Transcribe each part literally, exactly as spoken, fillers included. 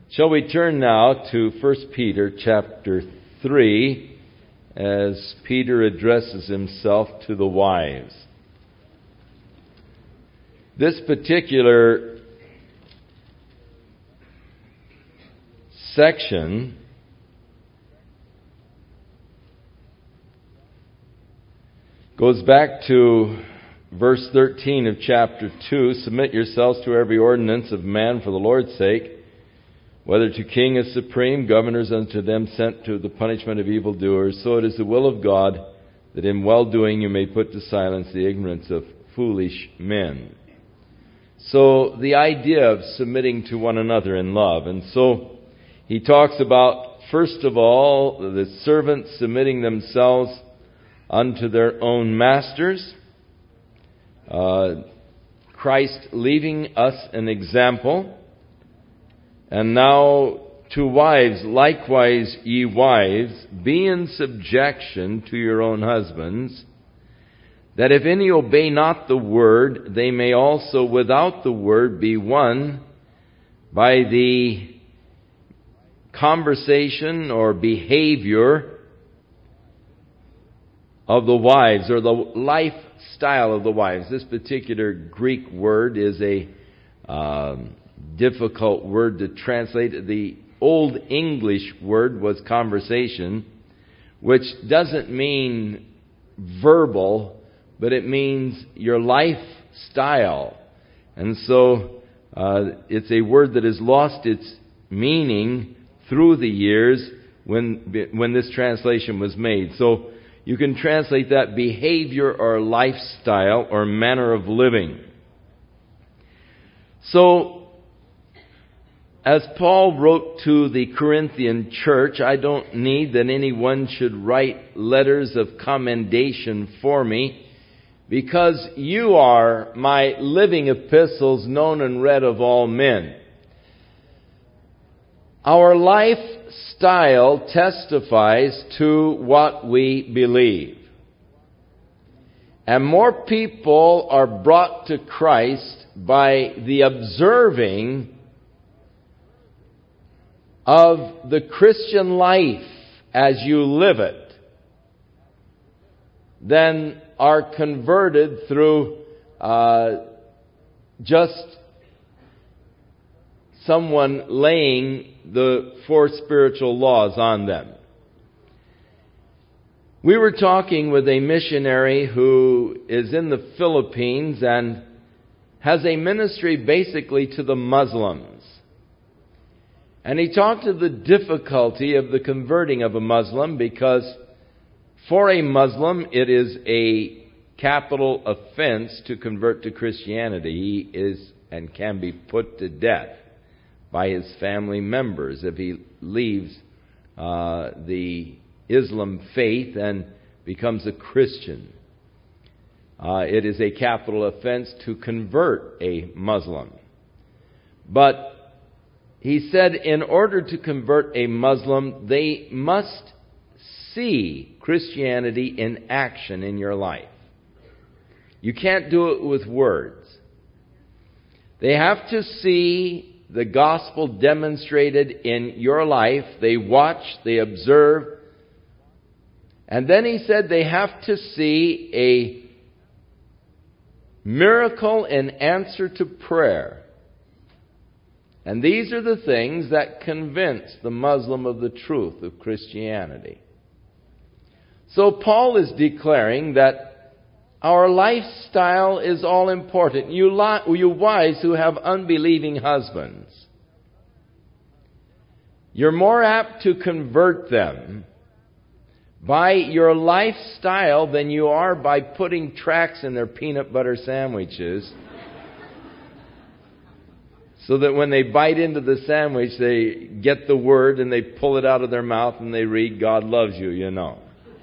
Shall we turn now to First Peter chapter three as Peter addresses himself to the wives. This particular section goes back to verse thirteen of chapter two. Submit yourselves to every ordinance of man for the Lord's sake, whether to king as supreme, governors unto them sent to the punishment of evildoers. So it is the will of God that in well-doing you may put to silence the ignorance of foolish men. So the idea of submitting to one another in love. And so he talks about, first of all, the servants submitting themselves unto their own masters. Uh, Christ leaving us an example. And now to wives, likewise ye wives, be in subjection to your own husbands, that if any obey not the word, they may also without the word be won by the conversation or behavior of the wives, or the lifestyle of the wives. This particular Greek word is a um, difficult word to translate. The Old English word was conversation, which doesn't mean verbal, but it means your lifestyle. And so uh, it's a word that has lost its meaning through the years when when this translation was made. So you can translate that behavior or lifestyle or manner of living. So as Paul wrote to the Corinthian church, I don't need that anyone should write letters of commendation for me, because you are my living epistles, known and read of all men. Our lifestyle testifies to what we believe. And more people are brought to Christ by the observing of the Christian life as you live it than are converted through uh, just someone laying the four spiritual laws on them. We were talking with a missionary who is in the Philippines and has a ministry basically to the Muslims. And he talked of the difficulty of the converting of a Muslim, because for a Muslim it is a capital offense to convert to Christianity. He is and can be put to death by his family members if he leaves uh, the Islam faith and becomes a Christian. Uh, it is a capital offense to convert a Muslim. But he said in order to convert a Muslim, they must see Christianity in action in your life. You can't do it with words. They have to see the gospel demonstrated in your life. They watch, they observe. And then he said they have to see a miracle in answer to prayer. And these are the things that convince the Muslim of the truth of Christianity. So Paul is declaring that our lifestyle is all important. You, li- you wives who have unbelieving husbands, you're more apt to convert them by your lifestyle than you are by putting tracks in their peanut butter sandwiches, so that when they bite into the sandwich, they get the word and they pull it out of their mouth and they read, God loves you, you know.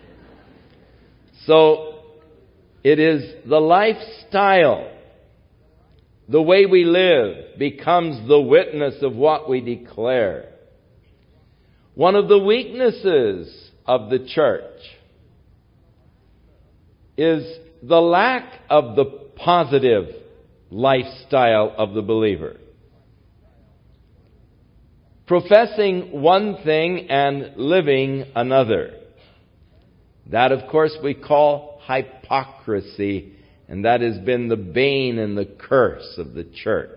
So it is the lifestyle, the way we live, becomes the witness of what we declare. One of the weaknesses of the church is the lack of the positive lifestyle of the believer. professing one thing and living another. That, of course, we call hypocrisy, and that has been the bane and the curse of the church.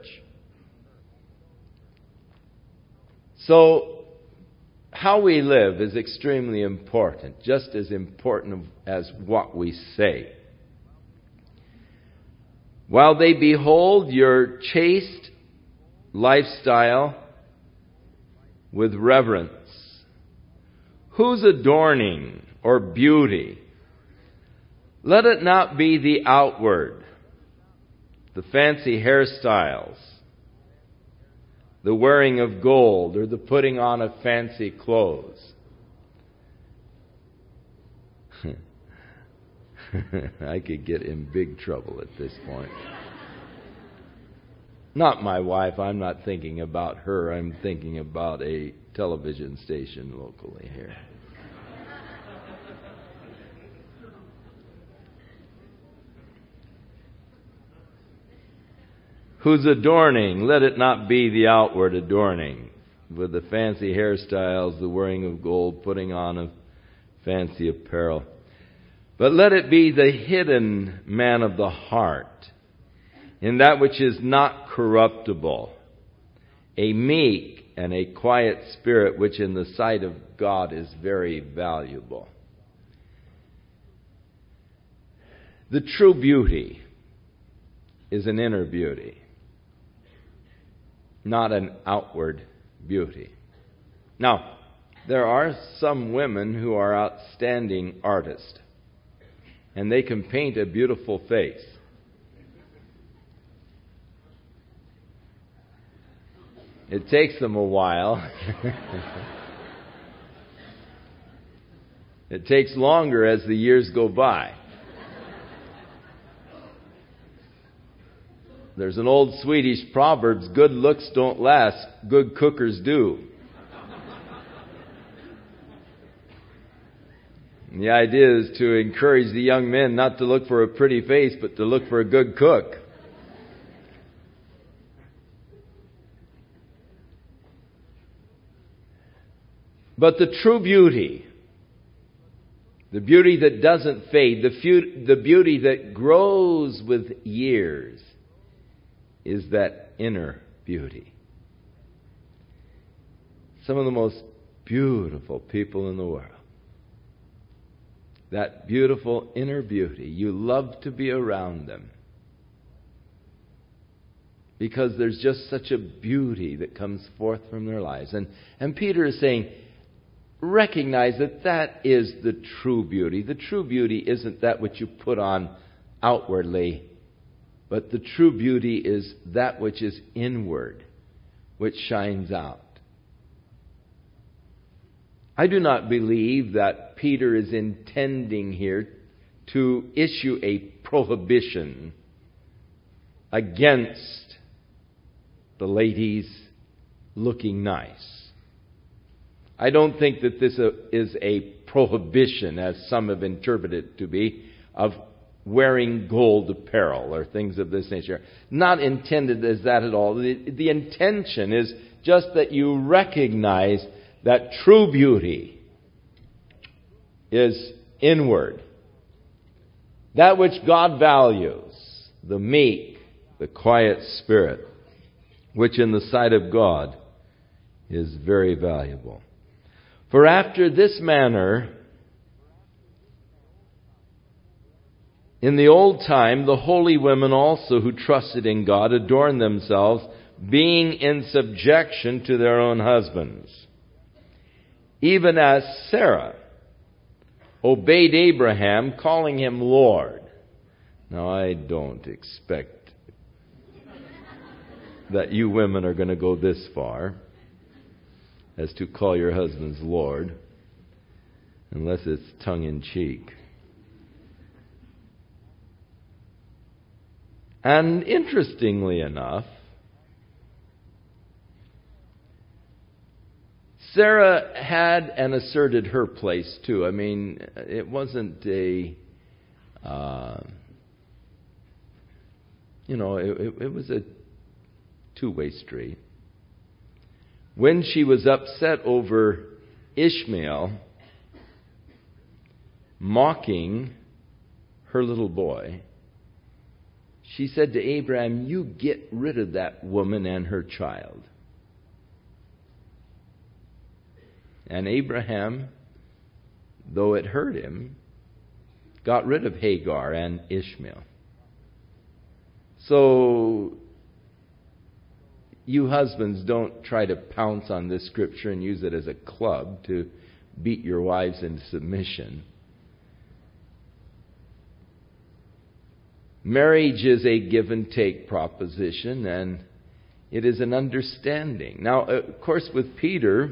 So, how we live is extremely important, just as important as what we say. While they behold your chaste lifestyle with reverence, whose adorning or beauty, let it not be the outward, the fancy hairstyles, the wearing of gold, or the putting on of fancy clothes. I could get in big trouble at this point. Not my wife. I'm not thinking about her. I'm thinking about a television station locally here. Whose adorning, let it not be the outward adorning, with the fancy hairstyles, the wearing of gold, putting on of fancy apparel. But let it be the hidden man of the heart, in that which is not corruptible, a meek and a quiet spirit, which in the sight of God is very valuable. The true beauty is an inner beauty, not an outward beauty. Now, there are some women who are outstanding artists, and they can paint a beautiful face. It takes them a while. It takes longer as the years go by. There's an old Swedish proverb, good looks don't last, good cookers do. And the idea is to encourage the young men not to look for a pretty face, but to look for a good cook. But the true beauty, the beauty that doesn't fade, the, fu- the beauty that grows with years, is that inner beauty. Some of the most beautiful people in the world. That beautiful inner beauty. You love to be around them. Because there's just such a beauty that comes forth from their lives. And, and Peter is saying, recognize that that is the true beauty. The true beauty isn't that which you put on outwardly, but the true beauty is that which is inward, which shines out. I do not believe that Peter is intending here to issue a prohibition against the ladies looking nice. I don't think that this is a prohibition, as some have interpreted it to be, of wearing gold apparel or things of this nature. Not intended as that at all. The, the intention is just that you recognize that true beauty is inward. That which God values, the meek, the quiet spirit, which in the sight of God is very valuable. For after this manner, in the old time, the holy women also who trusted in God adorned themselves, being in subjection to their own husbands. Even as Sarah obeyed Abraham, calling him Lord. Now, I don't expect that you women are going to go this far as to call your husbands Lord, unless it's tongue-in-cheek. And interestingly enough, Sarah had and asserted her place too. I mean, it wasn't a, uh, you know, it, it, it was a two-way street. when she was upset over Ishmael mocking her little boy, she said to Abraham, "You get rid of that woman and her child." And Abraham, though it hurt him, got rid of Hagar and Ishmael. So, you husbands, don't try to pounce on this scripture and use it as a club to beat your wives into submission. Marriage is a give and take proposition, and it is an understanding. Now, of course, with Peter,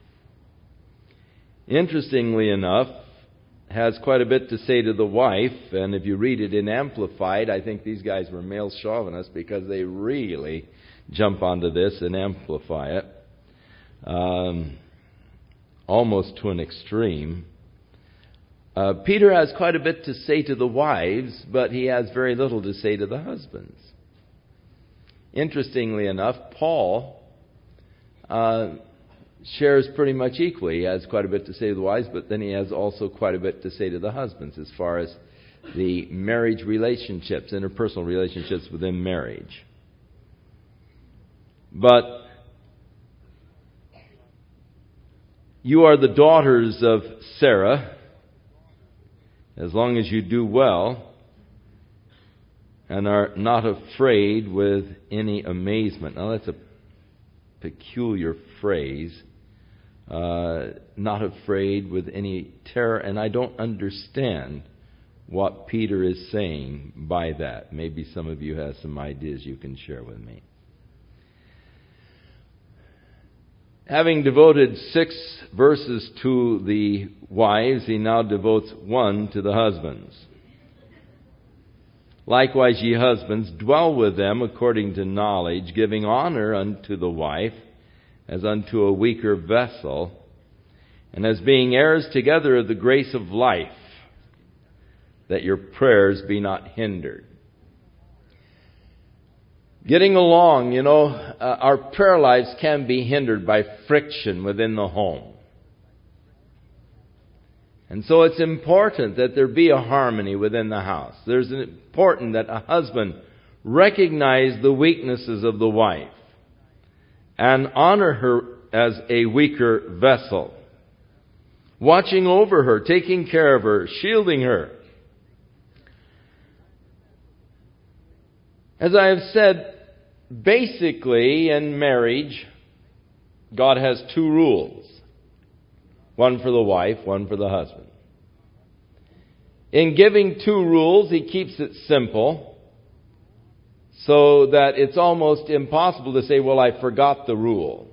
interestingly enough, has quite a bit to say to the wife, and if you read it in Amplified, I think these guys were male chauvinists because they really jump onto this and amplify it, um, almost to an extreme. Uh, Peter has quite a bit to say to the wives, but he has very little to say to the husbands. Interestingly enough, Paul uh, shares pretty much equally. He has quite a bit to say to the wives, but then he has also quite a bit to say to the husbands as far as the marriage relationships, interpersonal relationships within marriage. But you are the daughters of Sarah, as long as you do well and are not afraid with any amazement. Now that's a peculiar phrase. Uh, not afraid with any terror. And I don't understand what Peter is saying by that. Maybe some of you have some ideas you can share with me. Having devoted six verses to the wives, he now devotes one to the husbands. Likewise, ye husbands, dwell with them according to knowledge, giving honor unto the wife as unto a weaker vessel, and as being heirs together of the grace of life, that your prayers be not hindered. Getting along, you know, uh, our prayer lives can be hindered by friction within the home. And so it's important that there be a harmony within the house. There's important that a husband recognize the weaknesses of the wife and honor her as a weaker vessel, watching over her, taking care of her, shielding her. As I have said, basically in marriage, God has two rules. One for the wife, one for the husband. In giving two rules, he keeps it simple so that it's almost impossible to say, well, I forgot the rule.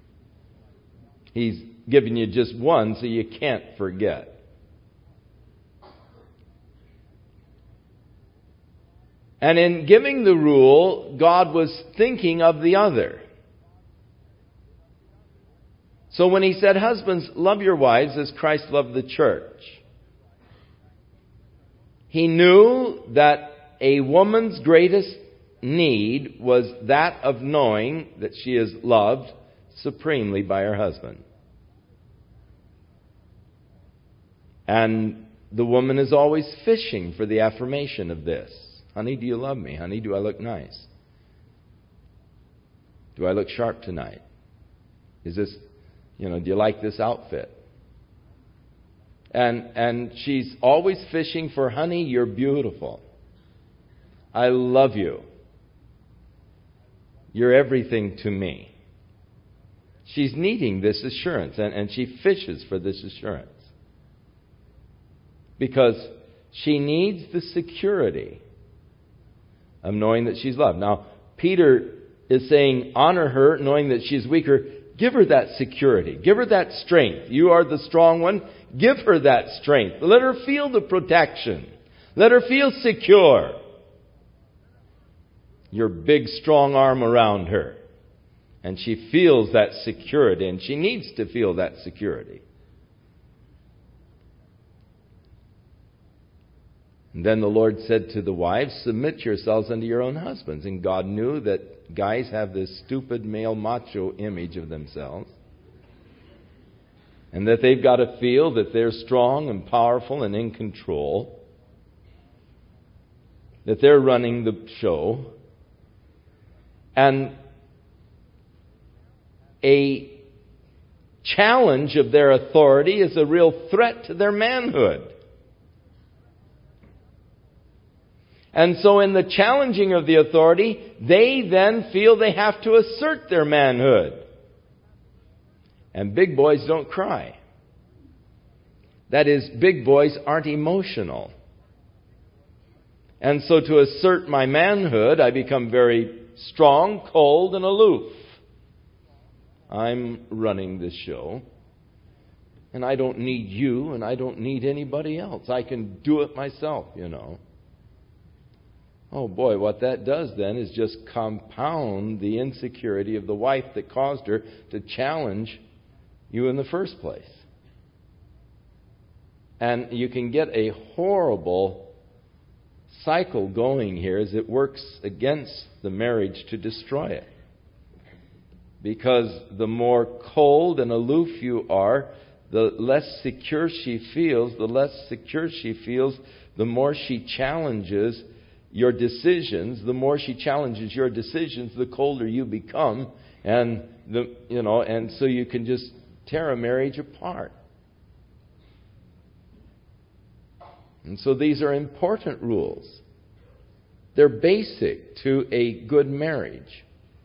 He's given you just one so you can't forget. And in giving the rule, God was thinking of the other. So when he said, husbands, love your wives as Christ loved the church, he knew that a woman's greatest need was that of knowing that she is loved supremely by her husband. And the woman is always fishing for the affirmation of this. Honey, do you love me? Honey, do I look nice? Do I look sharp tonight? Is this, you know, do you like this outfit? And and she's always fishing for, honey, you're beautiful. I love you. You're everything to me. She's needing this assurance, and, and she fishes for this assurance. Because she needs the security of knowing that she's loved. Now, Peter is saying, honor her, knowing that she's weaker. Give her that security. Give her that strength. You are the strong one. Give her that strength. Let her feel the protection. Let her feel secure. Your big, strong arm around her. And she feels that security, and she needs to feel that security. And then the Lord said to the wives, submit yourselves unto your own husbands. And God knew that guys have this stupid male macho image of themselves. And that they've got to feel that they're strong and powerful and in control. That they're running the show. And a challenge of their authority is a real threat to their manhood. And so in the challenging of the authority, they then feel they have to assert their manhood. And big boys don't cry. That is, big boys aren't emotional. And so to assert my manhood, I become very strong, cold, and aloof. I'm running this show. And I don't need you, and I don't need anybody else. I can do it myself, you know. Oh boy, what that does then is just compound the insecurity of the wife that caused her to challenge you in the first place. And you can get a horrible cycle going here as it works against the marriage to destroy it. Because the more cold and aloof you are, the less secure she feels. The less secure she feels, the more she challenges your decisions. The more she challenges your decisions, the colder you become. And the you know, and so you can just tear a marriage apart. And so these are important rules. They're basic to a good marriage.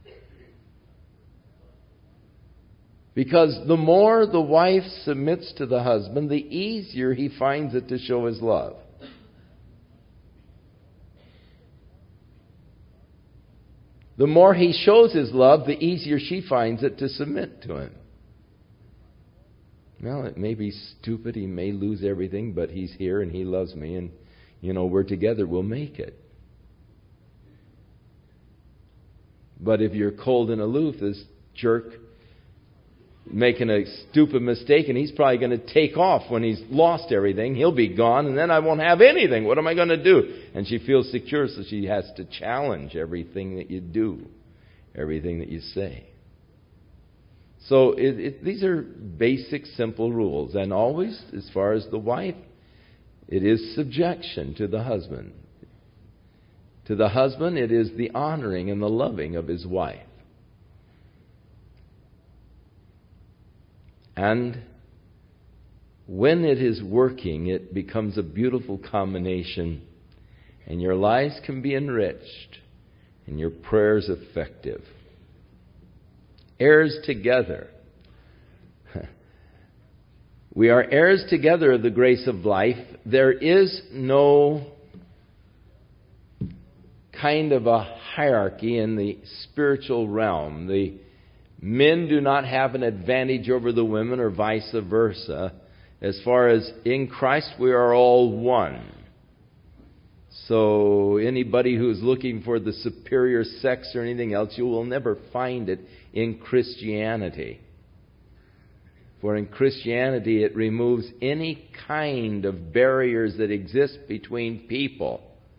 Because the more the wife submits to the husband, the easier he finds it to show his love. The more he shows his love, the easier she finds it to submit to him. Well, it may be stupid, he may lose everything, but he's here and he loves me, and, you know, we're together, we'll make it. But if you're cold and aloof, this jerk making a stupid mistake, and he's probably going to take off when he's lost everything. He'll be gone, and then I won't have anything. What am I going to do? And she feels secure, so she has to challenge everything that you do, everything that you say. So it, it, these are basic, simple rules. And always, as far as the wife, it is subjection to the husband. To the husband, it is the honoring and the loving of his wife. And when it is working, it becomes a beautiful combination, and your lives can be enriched, and your prayers effective. Heirs together. We are heirs together of the grace of life. There is no kind of a hierarchy in the spiritual realm. The men do not have an advantage over the women or vice versa. As far as in Christ, we are all one. So anybody who is looking for the superior sex or anything else, you will never find it in Christianity. For in Christianity, it removes any kind of barriers that exist between people.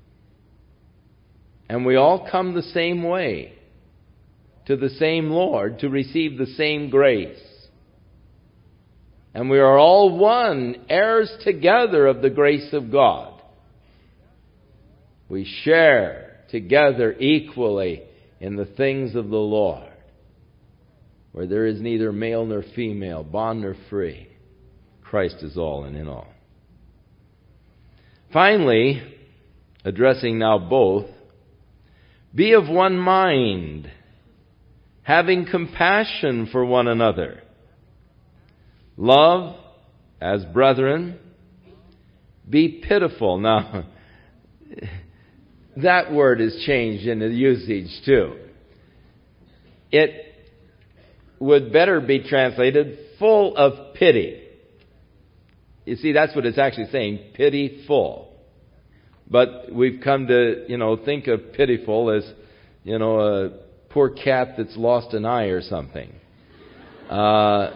And we all come the same way, to the same Lord, to receive the same grace. And we are all one, heirs together of the grace of God. We share together equally in the things of the Lord, where there is neither male nor female, bond nor free. Christ is all and in all. Finally, addressing now both, be of one mind, having compassion for one another. Love as brethren. Be pitiful. Now, that word is changed in the usage too. It would better be translated full of pity. You see, that's what it's actually saying, pitiful. But we've come to, you know, think of pitiful as, you know, a poor cat that's lost an eye or something. Uh,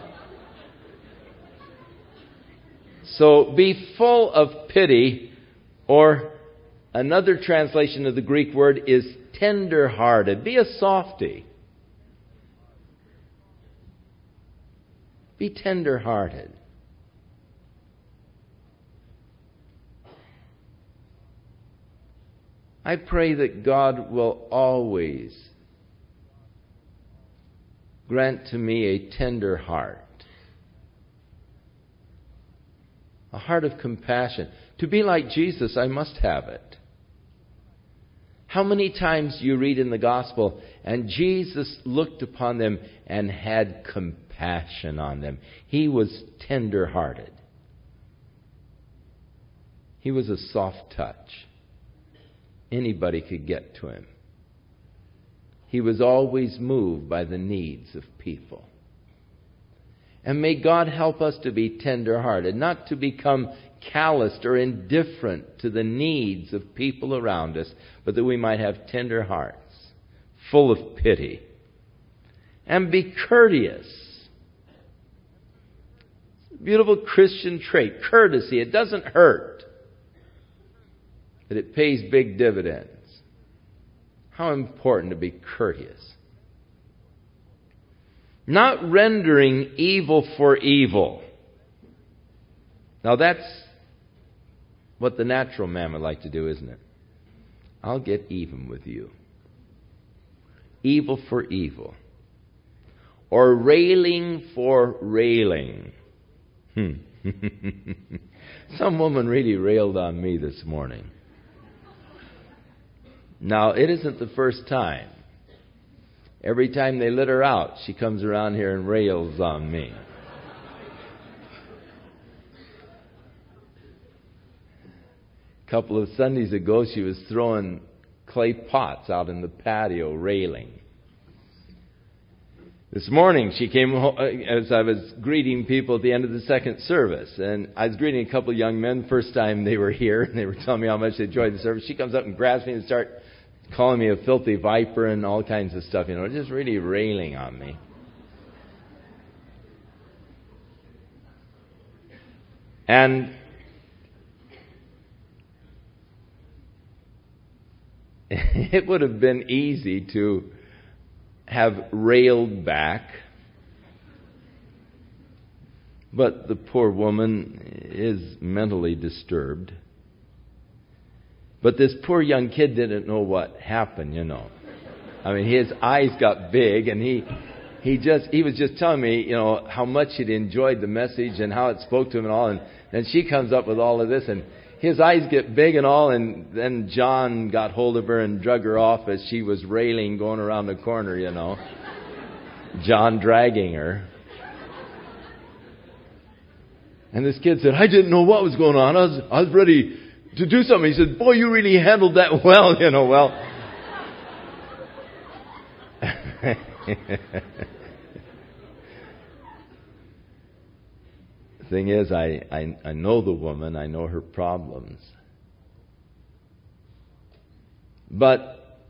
so be full of pity, or another translation of the Greek word is tender-hearted. Be a softy. Be tender-hearted. I pray that God will always grant to me a tender heart, a heart of compassion. To be like Jesus, I must have it. How many times you read in the gospel, and Jesus looked upon them and had compassion on them. He was tender-hearted. He was a soft touch. Anybody could get to him. He was always moved by the needs of people. And may God help us to be tender-hearted, not to become calloused or indifferent to the needs of people around us, but that we might have tender hearts, full of pity. And be courteous. Beautiful Christian trait, courtesy. It doesn't hurt, but it pays big dividends. How important to be courteous. Not rendering evil for evil. Now that's what the natural man would like to do, isn't it? I'll get even with you. Evil for evil. Or railing for railing. Hmm. Some woman really railed on me this morning. Now, it isn't the first time. Every time they let her out, she comes around here and rails on me. A couple of Sundays ago, she was throwing clay pots out in the patio, railing. This morning, she came home, as I was greeting people at the end of the second service. And I was greeting a couple of young men, first time they were here, and they were telling me how much they enjoyed the service. She comes up and grabs me and starts calling me a filthy viper and all kinds of stuff, you know, just really railing on me. And it would have been easy to have railed back, but the poor woman is mentally disturbed. But this poor young kid didn't know what happened, you know. I mean, his eyes got big, and he he just he was just telling me, you know, how much he'd enjoyed the message and how it spoke to him and all. And then she comes up with all of this, and his eyes get big and all. And then John got hold of her and drug her off as she was railing, going around the corner, you know. John dragging her. And this kid said, "I didn't know what was going on. I was I was ready to do something." He said, "Boy, you really handled that well, you know, well." The thing is, I, I, I know the woman, I know her problems. But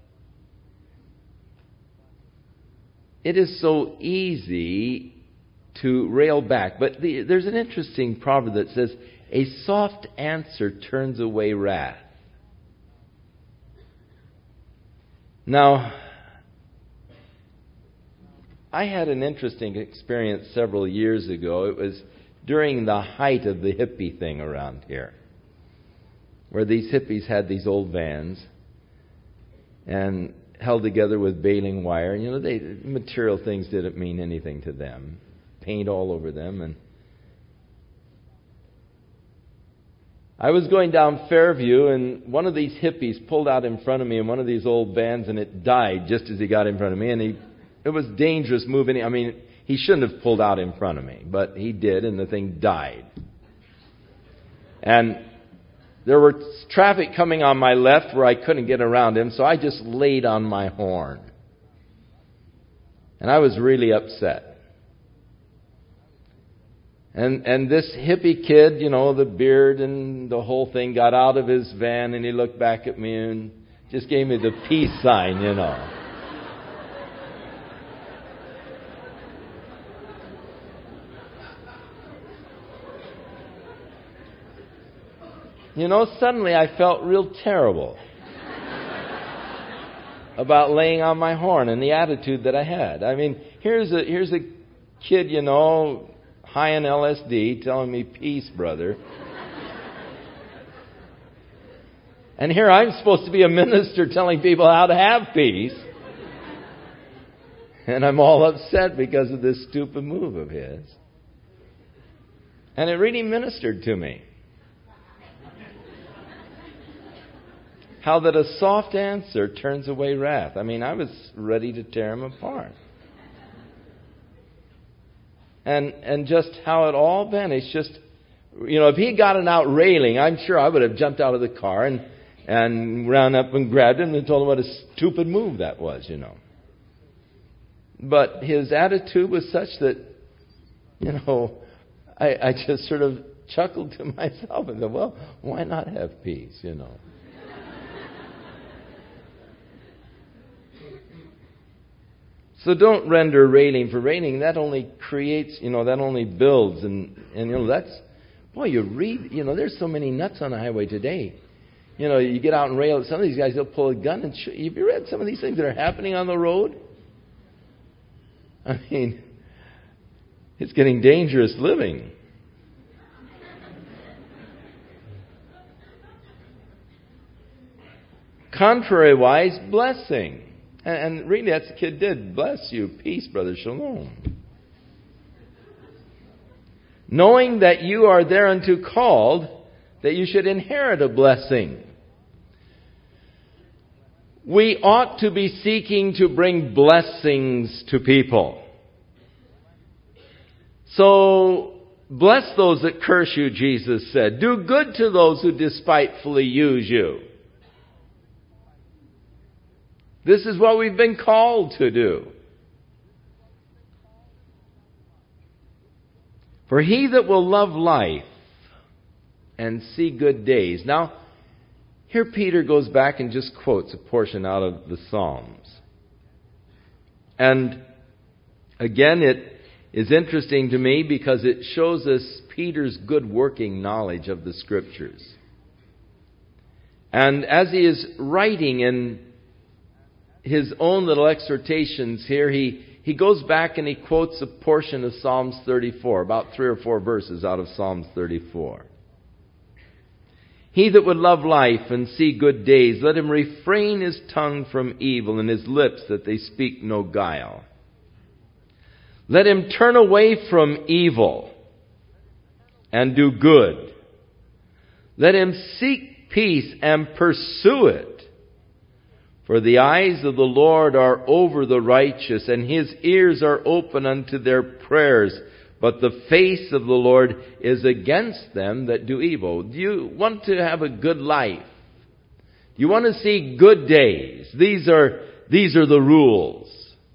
it is so easy to rail back. But the, there's an interesting proverb that says, "A soft answer turns away wrath." Now, I had an interesting experience several years ago. It was during the height of the hippie thing around here, where these hippies had these old vans and held together with baling wire. You know, they material things didn't mean anything to them. Paint all over them. And I was going down Fairview, and one of these hippies pulled out in front of me in one of these old vans, and it died just as he got in front of me. And he, it was dangerous moving. I mean, he shouldn't have pulled out in front of me, but he did, and the thing died. And there was traffic coming on my left where I couldn't get around him, so I just laid on my horn. And I was really upset. And and this hippie kid, you know, the beard and the whole thing, got out of his van, and he looked back at me and just gave me the peace sign, you know. You know, suddenly I felt real terrible about laying on my horn and the attitude that I had. I mean, here's a here's a kid, you know, high in L S D, telling me, "Peace, brother." And here I'm supposed to be a minister telling people how to have peace. And I'm all upset because of this stupid move of his. And it really ministered to me. How that a soft answer turns away wrath. I mean, I was ready to tear him apart. And and just how it all vanished. Just, you know, if he got an out railing, I'm sure I would have jumped out of the car and, and ran up and grabbed him and told him what a stupid move that was, you know. But his attitude was such that, you know, I, I just sort of chuckled to myself and said, well, why not have peace, you know? So don't render railing for railing. That only creates, you know, that only builds. And, and, you know, that's, boy, you read, you know, there's so many nuts on the highway today. You know, you get out and rail. Some of these guys, they'll pull a gun and shoot. Have you read some of these things that are happening on the road? I mean, it's getting dangerous living. Contrary-wise, blessing. And really, that's the kid did. Bless you. Peace, brother. Shalom. Knowing that you are thereunto called, that you should inherit a blessing. We ought to be seeking to bring blessings to people. So, bless those that curse you, Jesus said. Do good to those who despitefully use you. This is what we've been called to do. For he that will love life and see good days. Now, here Peter goes back and just quotes a portion out of the Psalms. And again, it is interesting to me because it shows us Peter's good working knowledge of the Scriptures. And as he is writing in his own little exhortations here, he, he goes back and he quotes a portion of Psalms thirty-four, about three or four verses out of Psalms thirty-four. He that would love life and see good days, let him refrain his tongue from evil and his lips that they speak no guile. Let him turn away from evil and do good. Let him seek peace and pursue it. For the eyes of the Lord are over the righteous, and his ears are open unto their prayers. But the face of the Lord is against them that do evil. Do you want to have a good life? Do you want to see good days? These are, these are the rules.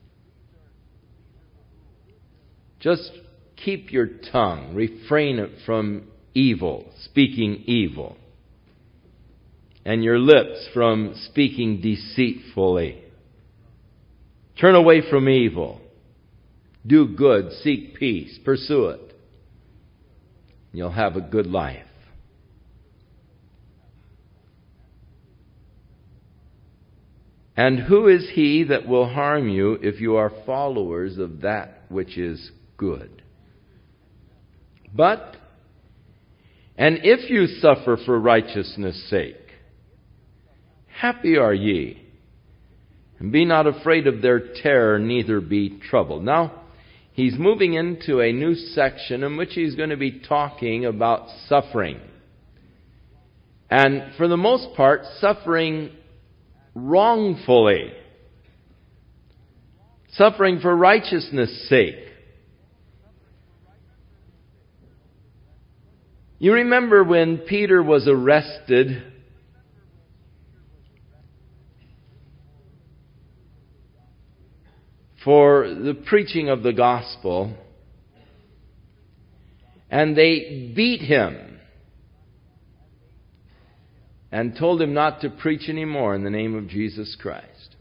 Just keep your tongue. Refrain it from evil, speaking evil. And your lips from speaking deceitfully. Turn away from evil. Do good. Seek peace. Pursue it. You'll have a good life. And who is he that will harm you if you are followers of that which is good? But, and if you suffer for righteousness' sake, happy are ye, and be not afraid of their terror, neither be troubled. Now, he's moving into a new section in which he's going to be talking about suffering. And for the most part, suffering wrongfully. Suffering for righteousness' sake. You remember when Peter was arrested for the preaching of the gospel, and they beat him and told him not to preach anymore in the name of Jesus Christ.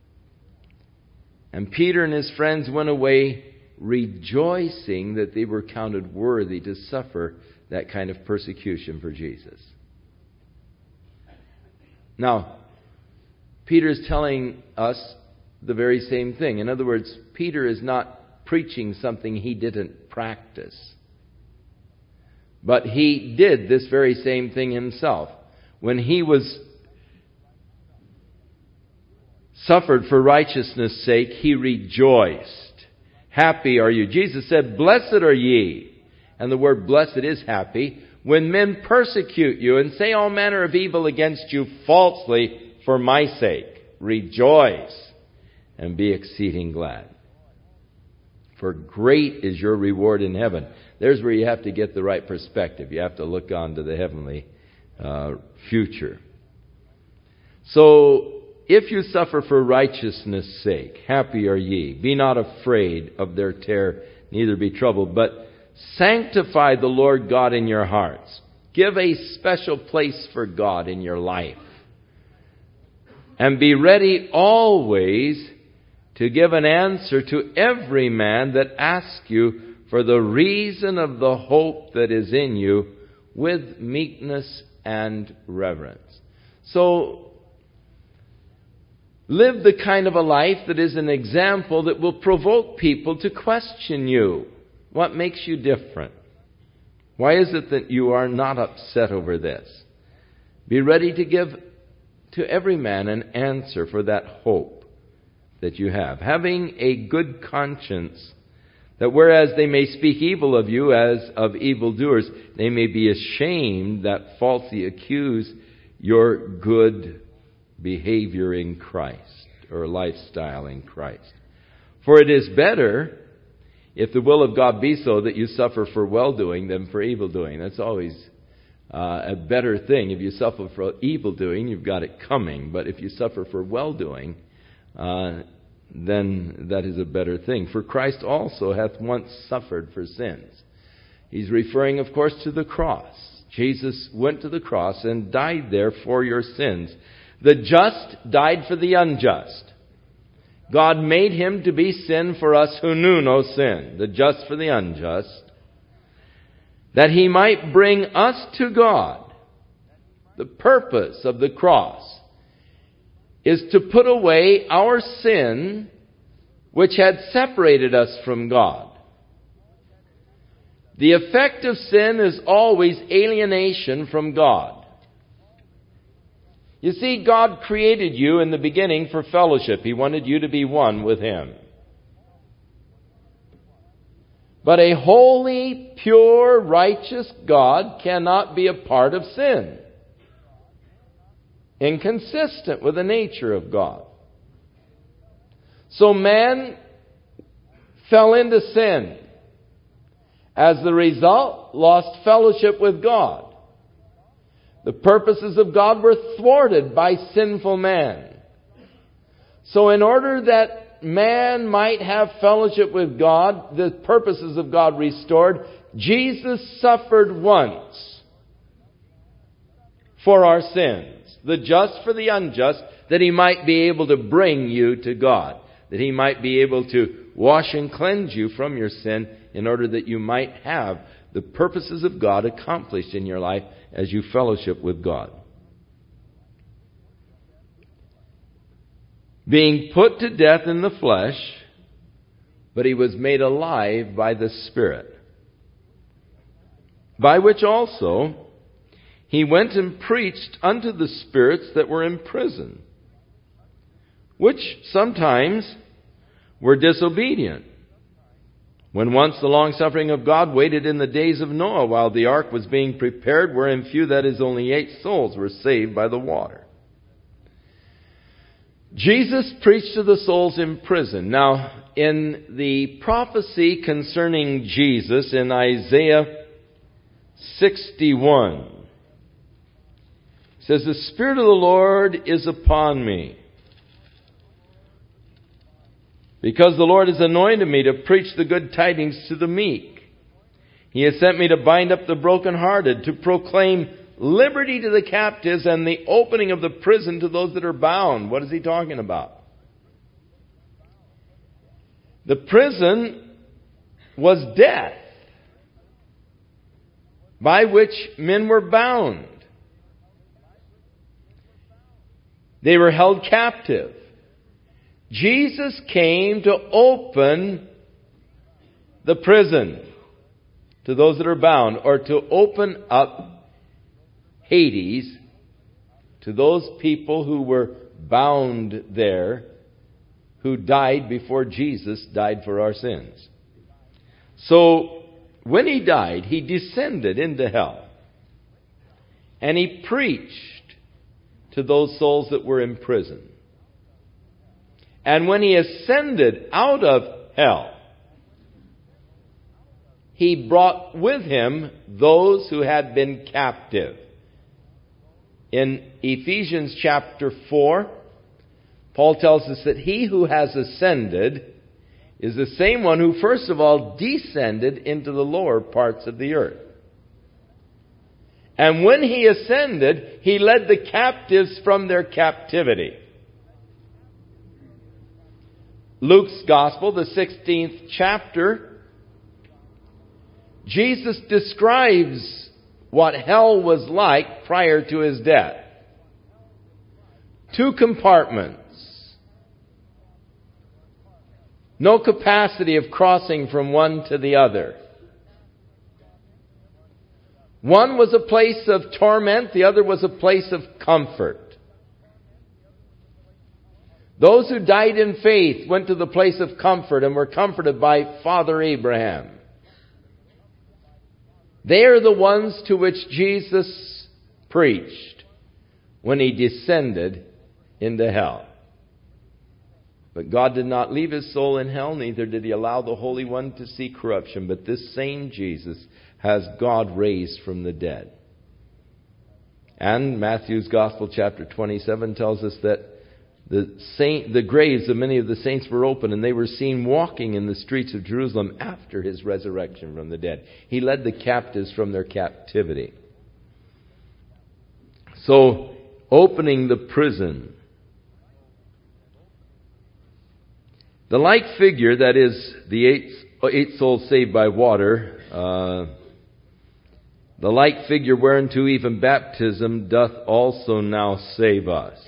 And Peter and his friends went away rejoicing that they were counted worthy to suffer that kind of persecution for Jesus. Now, Peter's telling us the very same thing. In other words, Peter is not preaching something he didn't practice. But he did this very same thing himself. When he was suffered for righteousness' sake, he rejoiced. Happy are you. Jesus said, blessed are ye. And the word blessed is happy. When men persecute you and say all manner of evil against you falsely for my sake, rejoice and be exceeding glad. For great is your reward in heaven. There's where you have to get the right perspective. You have to look on to the heavenly uh, future. So, if you suffer for righteousness' sake, happy are ye. Be not afraid of their terror, neither be troubled. But sanctify the Lord God in your hearts. Give a special place for God in your life. And be ready always to give an answer to every man that asks you for the reason of the hope that is in you with meekness and reverence. So, live the kind of a life that is an example that will provoke people to question you. What makes you different? Why is it that you are not upset over this? Be ready to give to every man an answer for that hope that you have. Having a good conscience, that whereas they may speak evil of you as of evildoers, they may be ashamed that falsely accuse your good behavior in Christ, or lifestyle in Christ. For it is better, if the will of God be so, that you suffer for well-doing than for evil-doing. That's always uh, a better thing. If you suffer for evil-doing, you've got it coming. But if you suffer for well-doing, uh, then that is a better thing. For Christ also hath once suffered for sins. He's referring, of course, to the cross. Jesus went to the cross and died there for your sins. The just died for the unjust. God made him to be sin for us who knew no sin. The just for the unjust. That he might bring us to God. The purpose of the cross is to put away our sin which had separated us from God. The effect of sin is always alienation from God. You see, God created you in the beginning for fellowship. He wanted you to be one with Him. But a holy, pure, righteous God cannot be a part of sin. Inconsistent with the nature of God. So man fell into sin. As the result, lost fellowship with God. The purposes of God were thwarted by sinful man. So in order that man might have fellowship with God, the purposes of God restored, Jesus suffered once for our sins, the just for the unjust, that He might be able to bring you to God, that He might be able to wash and cleanse you from your sin in order that you might have the purposes of God accomplished in your life as you fellowship with God. Being put to death in the flesh, but He was made alive by the Spirit. By which also He went and preached unto the spirits that were in prison, which sometimes were disobedient, when once the long-suffering of God waited in the days of Noah, while the ark was being prepared, wherein few, that is, only eight souls, were saved by the water. Jesus preached to the souls in prison. Now, in the prophecy concerning Jesus in Isaiah sixty-one, it says, "The Spirit of the Lord is upon me, because the Lord has anointed me to preach the good tidings to the meek. He has sent me to bind up the brokenhearted, to proclaim liberty to the captives and the opening of the prison to those that are bound." What is He talking about? The prison was death, by which men were bound. They were held captive. Jesus came to open the prison to those that are bound, or to open up Hades to those people who were bound there, who died before Jesus died for our sins. So, when He died, He descended into hell. And He preached to those souls that were in prison. And when He ascended out of hell, He brought with Him those who had been captive. In Ephesians chapter four, Paul tells us that He who has ascended is the same one who first of all descended into the lower parts of the earth. And when He ascended, He led the captives from their captivity. Luke's Gospel, the sixteenth chapter, Jesus describes what hell was like prior to His death. Two compartments. No capacity of crossing from one to the other. One was a place of torment, the other was a place of comfort. Those who died in faith went to the place of comfort and were comforted by Father Abraham. They are the ones to which Jesus preached when He descended into hell. But God did not leave His soul in hell, neither did He allow the Holy One to see corruption. But this same Jesus has God raised from the dead. And Matthew's Gospel, chapter twenty-seven, tells us that the saint, the graves of many of the saints were open, and they were seen walking in the streets of Jerusalem after His resurrection from the dead. He led the captives from their captivity. So, opening the prison. The like figure, that is, the eight, eight souls saved by water, uh, the like figure whereunto even baptism doth also now save us.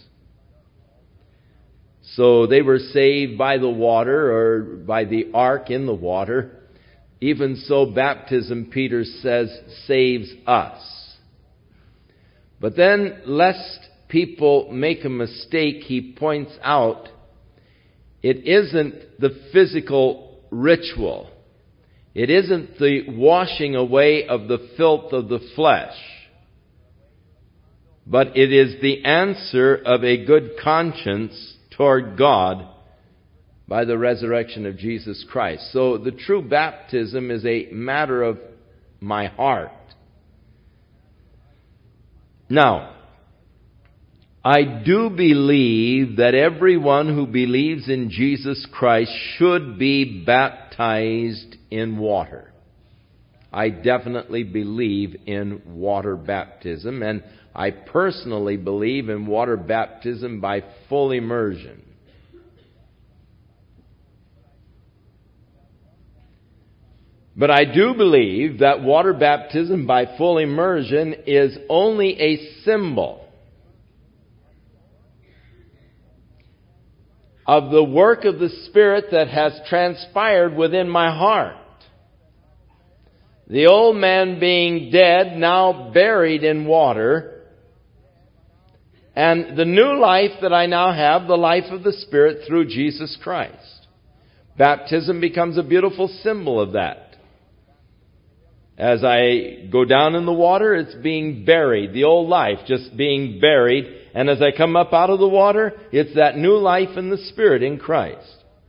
So they were saved by the water, or by the ark in the water. Even so, baptism, Peter says, saves us. But then, lest people make a mistake, he points out it isn't the physical ritual. It isn't the washing away of the filth of the flesh. But it is the answer of a good conscience toward God by the resurrection of Jesus Christ. So the true baptism is a matter of my heart. Now, I do believe that everyone who believes in Jesus Christ should be baptized in water. I definitely believe in water baptism, and I personally believe in water baptism by full immersion. But I do believe that water baptism by full immersion is only a symbol of the work of the Spirit that has transpired within my heart. The old man being dead, now buried in water, and the new life that I now have, the life of the Spirit through Jesus Christ. Baptism becomes a beautiful symbol of that. As I go down in the water, it's being buried, the old life just being buried. And as I come up out of the water, it's that new life in the Spirit in Christ.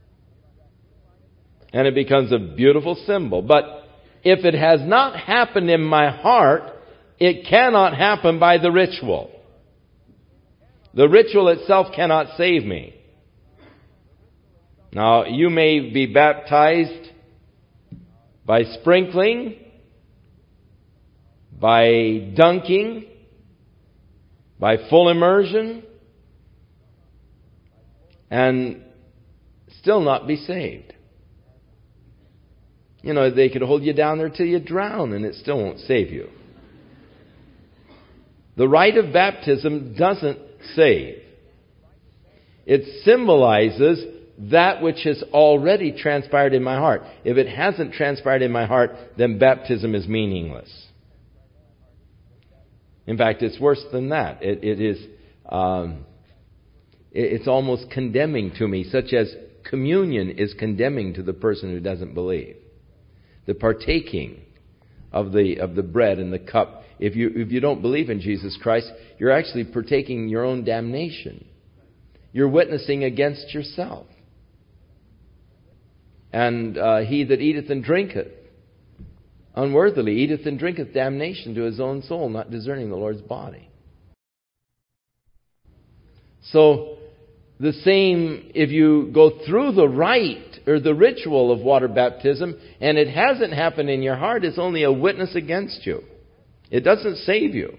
And it becomes a beautiful symbol. But if it has not happened in my heart, it cannot happen by the ritual. The ritual itself cannot save me. Now, you may be baptized by sprinkling, by dunking, by full immersion, and still not be saved. You know, they could hold you down there till you drown and it still won't save you. The rite of baptism doesn't save. It symbolizes that which has already transpired in my heart. If it hasn't transpired in my heart, then baptism is meaningless. In fact, it's worse than that. It, it is, um, it, it's almost condemning to me, such as communion is condemning to the person who doesn't believe. The partaking of the of the bread and the cup. If you if you don't believe in Jesus Christ, you're actually partaking your own damnation. You're witnessing against yourself. And uh, he that eateth and drinketh unworthily eateth and drinketh damnation to his own soul, not discerning the Lord's body. So the same, if you go through the rite or the ritual of water baptism and it hasn't happened in your heart, it's only a witness against you. It doesn't save you.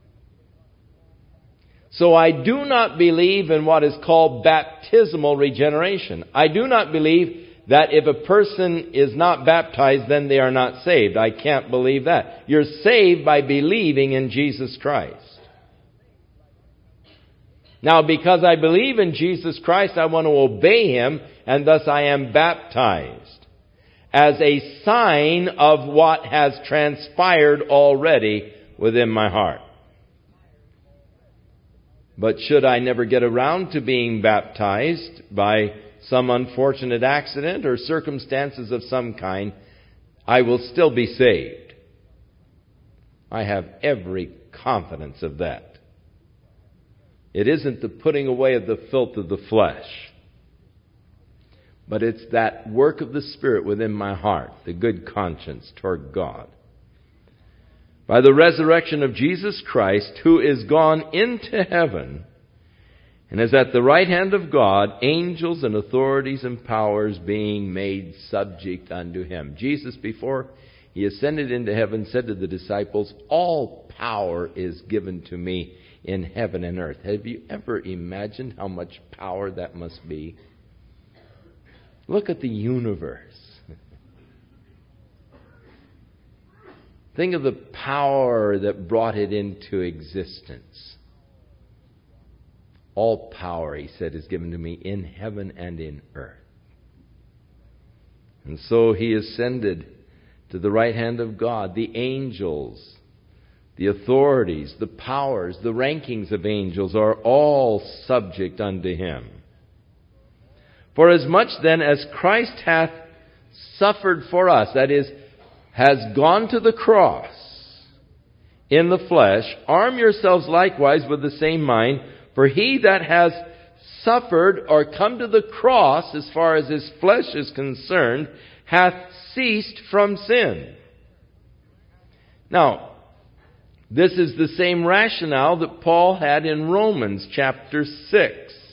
So I do not believe in what is called baptismal regeneration. I do not believe that if a person is not baptized, then they are not saved. I can't believe that. You're saved by believing in Jesus Christ. Now, because I believe in Jesus Christ, I want to obey Him, and thus I am baptized as a sign of what has transpired already within my heart. But should I never get around to being baptized by some unfortunate accident or circumstances of some kind, I will still be saved. I have every confidence of that. It isn't the putting away of the filth of the flesh, but it's that work of the Spirit within my heart, the good conscience toward God. By the resurrection of Jesus Christ, who is gone into heaven and is at the right hand of God, angels and authorities and powers being made subject unto Him. Jesus, before He ascended into heaven, said to the disciples, all power is given to me in heaven and earth. Have you ever imagined how much power that must be? Look at the universe. Think of the power that brought it into existence. All power, He said, is given to me in heaven and in earth. And so He ascended to the right hand of God. The angels, the authorities, the powers, the rankings of angels are all subject unto Him. For as much then as Christ hath suffered for us, that is, has gone to the cross in the flesh, arm yourselves likewise with the same mind, for he that has suffered or come to the cross as far as his flesh is concerned, hath ceased from sin. Now, this is the same rationale that Paul had in Romans chapter six.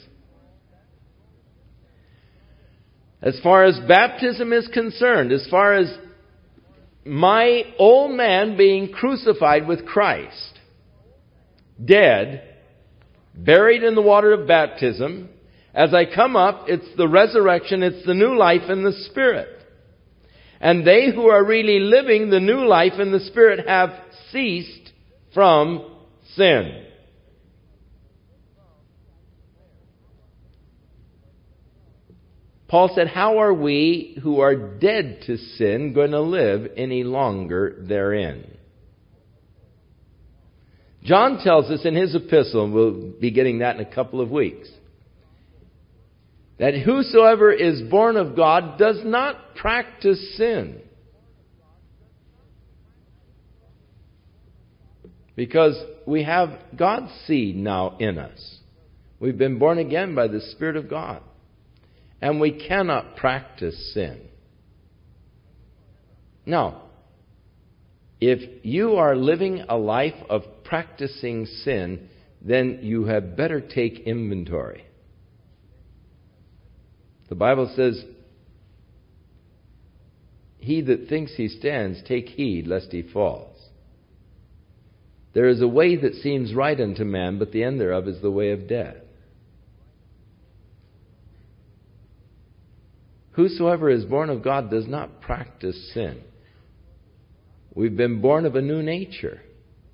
As far as baptism is concerned, as far as my old man being crucified with Christ, dead, buried in the water of baptism, as I come up, it's the resurrection, it's the new life in the Spirit. And they who are really living the new life in the Spirit have ceased from sin. Paul said, how are we who are dead to sin going to live any longer therein? John tells us in his epistle, and we'll be getting that in a couple of weeks, that whosoever is born of God does not practice sin. Because we have God's seed now in us. We've been born again by the Spirit of God. And we cannot practice sin. Now, if you are living a life of practicing sin, then you had better take inventory. The Bible says, he that thinks he stands, take heed lest he falls. There is a way that seems right unto man, but the end thereof is the way of death. Whosoever is born of God does not practice sin. We've been born of a new nature.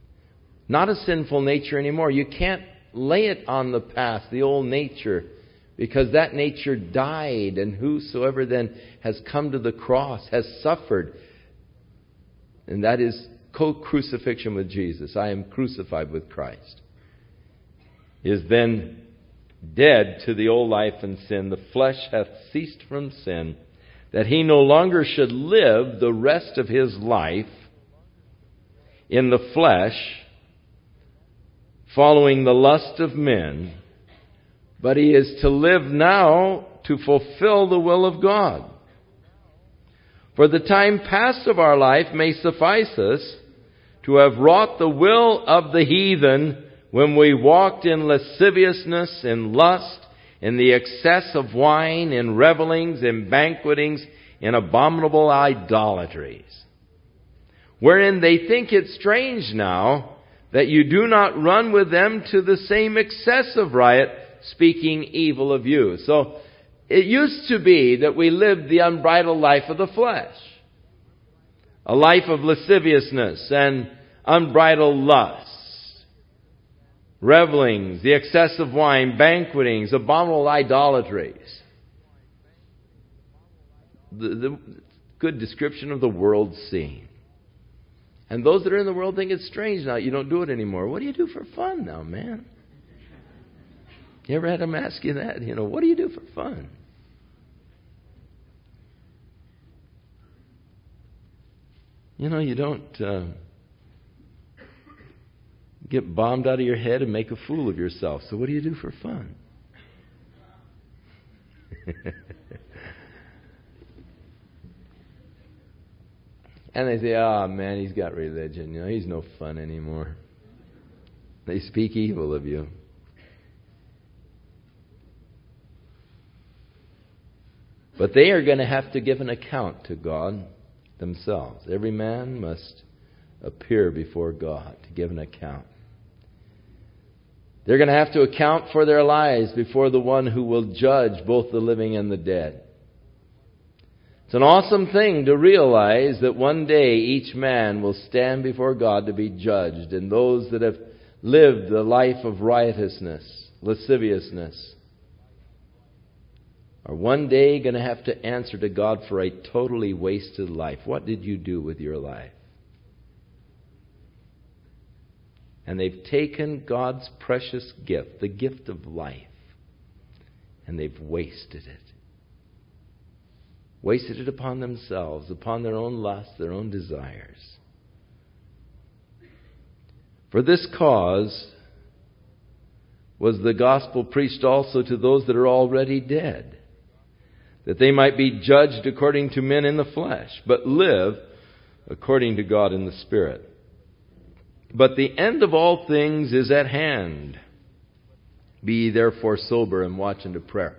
Not a sinful nature anymore. You can't lay it on the past, the old nature, because that nature died, and whosoever then has come to the cross has suffered. And that is co-crucifixion with Jesus. I am crucified with Christ. Is then dead to the old life and sin. The flesh hath ceased from sin, that he no longer should live the rest of his life in the flesh, following the lust of men, but he is to live now to fulfill the will of God. For the time past of our life may suffice us to have wrought the will of the heathen when we walked in lasciviousness, in lust, in the excess of wine, in revellings, in banquetings, in abominable idolatries, wherein they think it strange now that you do not run with them to the same excess of riot, speaking evil of you. So it used to be that we lived the unbridled life of the flesh, a life of lasciviousness and unbridled lust, revelings, the excess of wine, banquetings, abominable idolatries. The, the good description of the world scene. And those that are in the world think it's strange now. You don't do it anymore. What do you do for fun now, man? You ever had them ask you that? You know, what do you do for fun? You know, you don't uh, get bombed out of your head and make a fool of yourself. So what do you do for fun? And they say, oh man, he's got religion. You know, he's no fun anymore. They speak evil of you. But they are going to have to give an account to God themselves. Every man must appear before God to give an account. They're going to have to account for their lives before the one who will judge both the living and the dead. It's an awesome thing to realize that one day each man will stand before God to be judged, and those that have lived the life of riotousness, lasciviousness, are one day going to have to answer to God for a totally wasted life. What did you do with your life? And they've taken God's precious gift, the gift of life, and they've wasted it. Wasted it upon themselves, upon their own lusts, their own desires. For this cause was the gospel preached also to those that are already dead, that they might be judged according to men in the flesh, but live according to God in the Spirit. But the end of all things is at hand. Be ye therefore sober and watch unto prayer.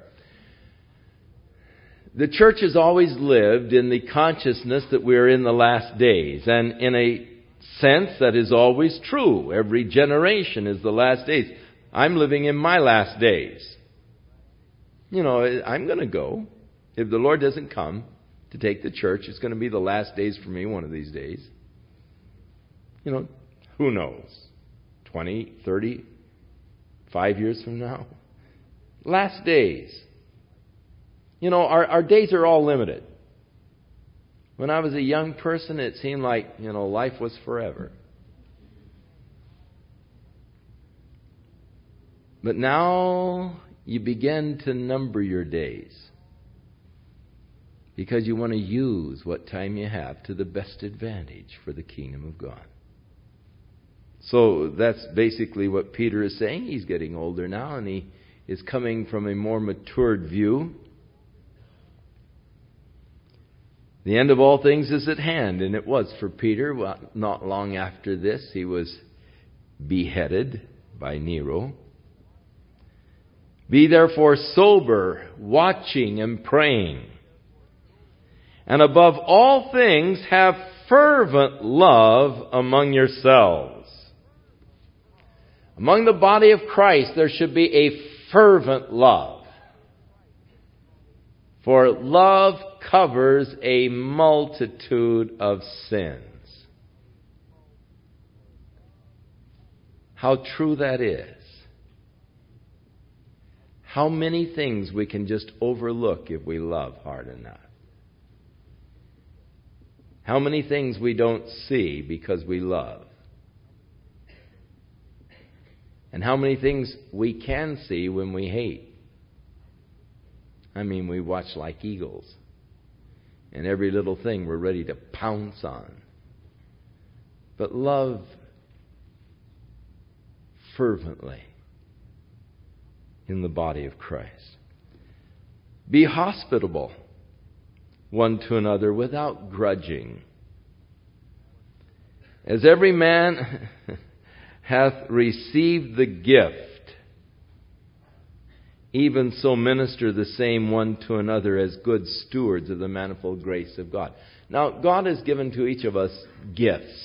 The church has always lived in the consciousness that we are in the last days. And in a sense, that is always true. Every generation is the last days. I'm living in my last days. You know, I'm going to go. If the Lord doesn't come to take the church, it's going to be the last days for me one of these days. You know, who knows? twenty, thirty, five years from now? Last days. You know, our, our days are all limited. When I was a young person, it seemed like, you know, life was forever. But now you begin to number your days because you want to use what time you have to the best advantage for the kingdom of God. So that's basically what Peter is saying. He's getting older now, and he is coming from a more matured view. The end of all things is at hand, and it was for Peter. Well, not long after this, he was beheaded by Nero. Be therefore sober, watching and praying. And above all things, have fervent love among yourselves. Among the body of Christ, there should be a fervent love. For love covers a multitude of sins. How true that is. how many things we can just overlook if we love hard enough. How many things we don't see because we love. And how many things we can see when we hate. I mean, we watch like eagles. And every little thing we're ready to pounce on. But love fervently in the body of Christ. Be hospitable one to another without grudging. As every man hath received the gift, even so minister the same one to another as good stewards of the manifold grace of God. Now, God has given to each of us gifts.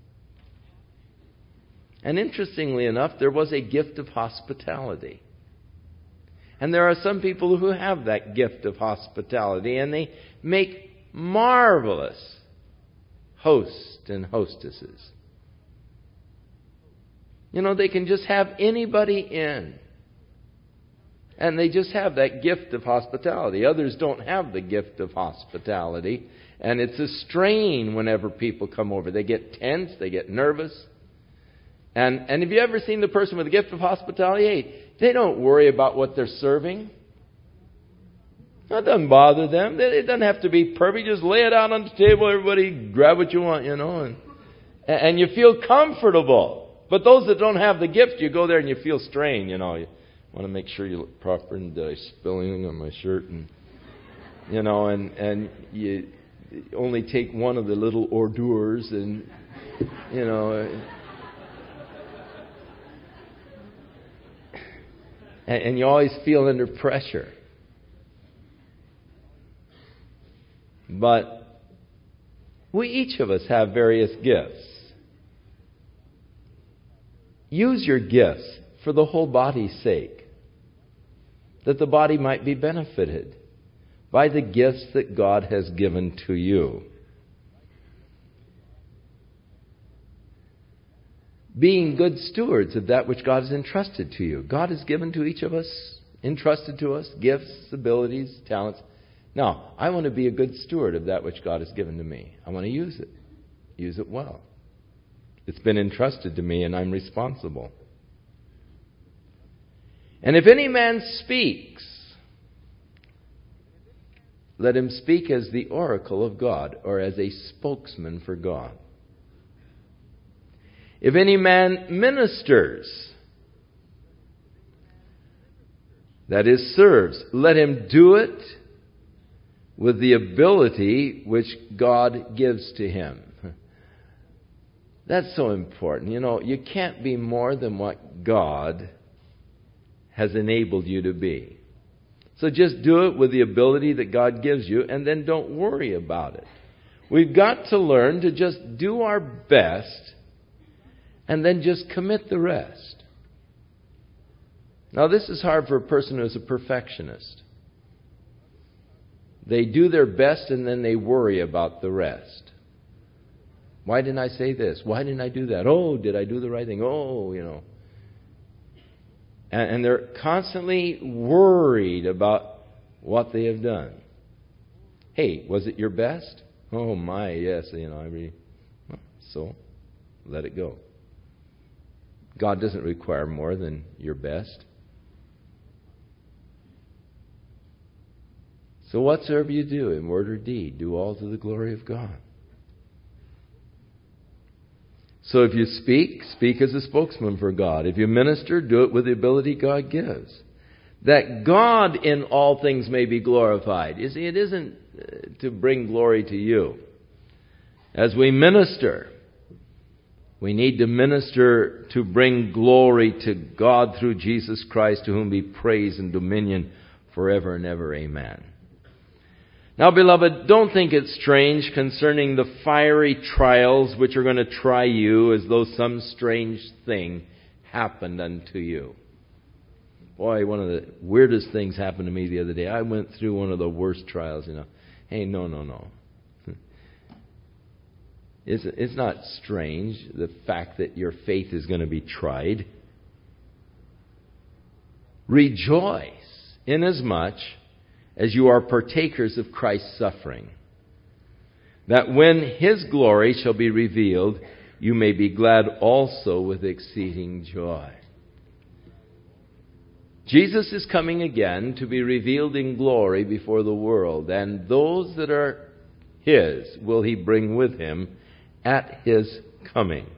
And interestingly enough, there was a gift of hospitality. And there are some people who have that gift of hospitality, and they make marvelous hosts and hostesses. You know, they can just have anybody in. And they just have that gift of hospitality. Others don't have the gift of hospitality. And it's a strain whenever people come over. They get tense, they get nervous. And, and have you ever seen the person with the gift of hospitality? Hey, they don't worry about what they're serving. That doesn't bother them. It doesn't have to be perfect. Just lay it out on the table. Everybody grab what you want, you know. And, and you feel comfortable. But those that don't have the gift, you go there and you feel strained, you know. You want to make sure you look proper, and did I spill anything on my shirt? And, you know, and, and you only take one of the little hors d'oeuvres and, you know... And you always feel under pressure. But we each of us have various gifts. Use your gifts for the whole body's sake, that the body might be benefited by the gifts that God has given to you. Being good stewards of that which God has entrusted to you. God has given to each of us, entrusted to us, gifts, abilities, talents. Now, I want to be a good steward of that which God has given to me. I want to use it. Use it well. It's been entrusted to me and I'm responsible. And if any man speaks, let him speak as the oracle of God, or as a spokesman for God. If any man ministers, that is, serves, let him do it with the ability which God gives to him. That's so important. You know, you can't be more than what God has enabled you to be. So just do it with the ability that God gives you, and then don't worry about it. We've got to learn to just do our best and then just commit the rest. Now, this is hard for a person who is a perfectionist. They do their best and then they worry about the rest. Why didn't I say this? Why didn't I do that? Oh, did I do the right thing? Oh, you know. And, and they're constantly worried about what they have done. Hey, was it your best? Oh, my, yes. You know, I really, well, so let it go. God doesn't require more than your best. So whatsoever you do in word or deed, do all to the glory of God. So if you speak, speak as a spokesman for God. If you minister, do it with the ability God gives. That God in all things may be glorified. You see, it isn't to bring glory to you. As we minister, we need to minister to bring glory to God through Jesus Christ, to whom be praise and dominion forever and ever. Amen. Now, beloved, don't think it strange concerning the fiery trials which are going to try you, as though some strange thing happened unto you. Boy, one of the weirdest things happened to me the other day. I went through one of the worst trials, you know. Hey, no, no, no. It's, it's not strange, the fact that your faith is going to be tried. Rejoice inasmuch as you are partakers of Christ's suffering, that when His glory shall be revealed, you may be glad also with exceeding joy. Jesus is coming again to be revealed in glory before the world, and those that are His will He bring with Him at His coming.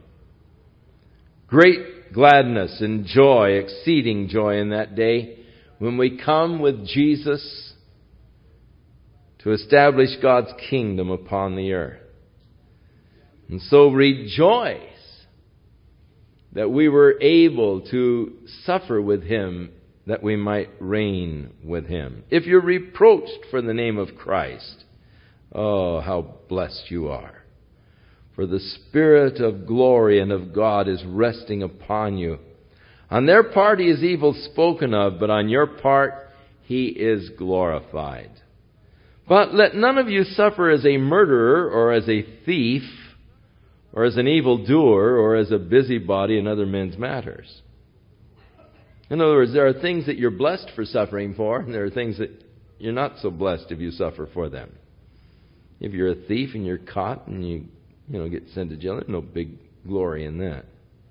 Great gladness and joy, exceeding joy in that day when we come with Jesus to establish God's kingdom upon the earth. And so rejoice that we were able to suffer with Him, that we might reign with Him. If you're reproached for the name of Christ, oh, how blessed you are. For the Spirit of glory and of God is resting upon you. On their part He is evil spoken of, but on your part He is glorified. But let none of you suffer as a murderer, or as a thief, or as an evildoer, or as a busybody in other men's matters. In other words, there are things that you're blessed for suffering for, and there are things that you're not so blessed if you suffer for them. If you're a thief and you're caught and you, you know, get sent to jail, there's no big glory in that.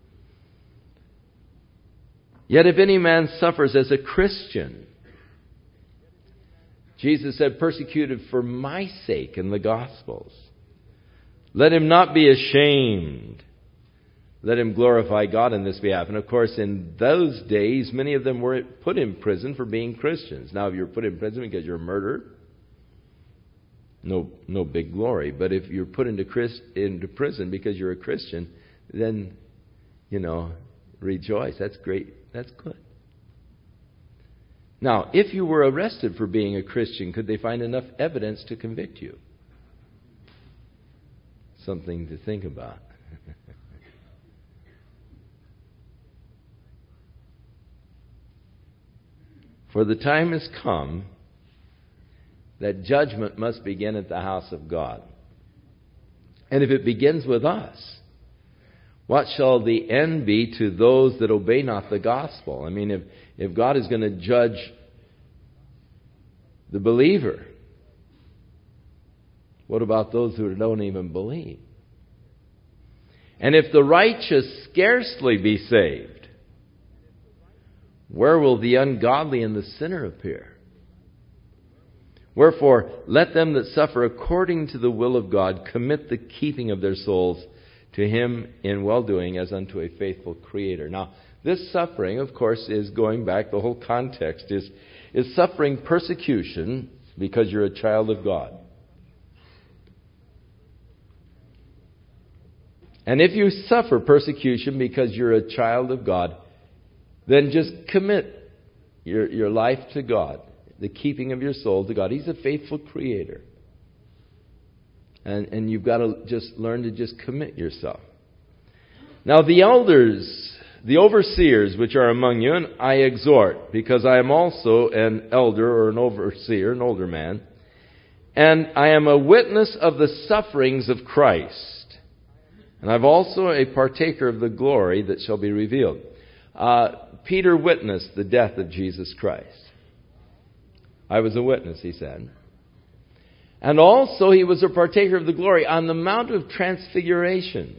Yet if any man suffers as a Christian, Jesus said, persecuted for my sake in the Gospels, let him not be ashamed. Let him glorify God in this behalf. And of course, in those days, many of them were put in prison for being Christians. Now, if you're put in prison because you're a murderer, no, no big glory. But if you're put into Christ, into prison because you're a Christian, then, you know, rejoice. That's great. That's good. Now, if you were arrested for being a Christian, could they find enough evidence to convict you? Something to think about. For the time has come that judgment must begin at the house of God. And if it begins with us, what shall the end be to those that obey not the gospel? I mean, if, if God is going to judge the believer, what about those who don't even believe? And if the righteous scarcely be saved, where will the ungodly and the sinner appear? Wherefore, let them that suffer according to the will of God commit the keeping of their souls to Him in well-doing as unto a faithful Creator. Now, this suffering, of course, is going back, the whole context is, is suffering persecution because you're a child of God. And if you suffer persecution because you're a child of God, then just commit your, your life to God, the keeping of your soul to God. He's a faithful Creator. And, and you've got to just learn to just commit yourself. Now the elders, the overseers which are among you, and I exhort, because I am also an elder or an overseer, an older man, and I am a witness of the sufferings of Christ. And I'm also a partaker of the glory that shall be revealed. Uh, Peter witnessed the death of Jesus Christ. I was a witness, he said. And also he was a partaker of the glory on the Mount of Transfiguration.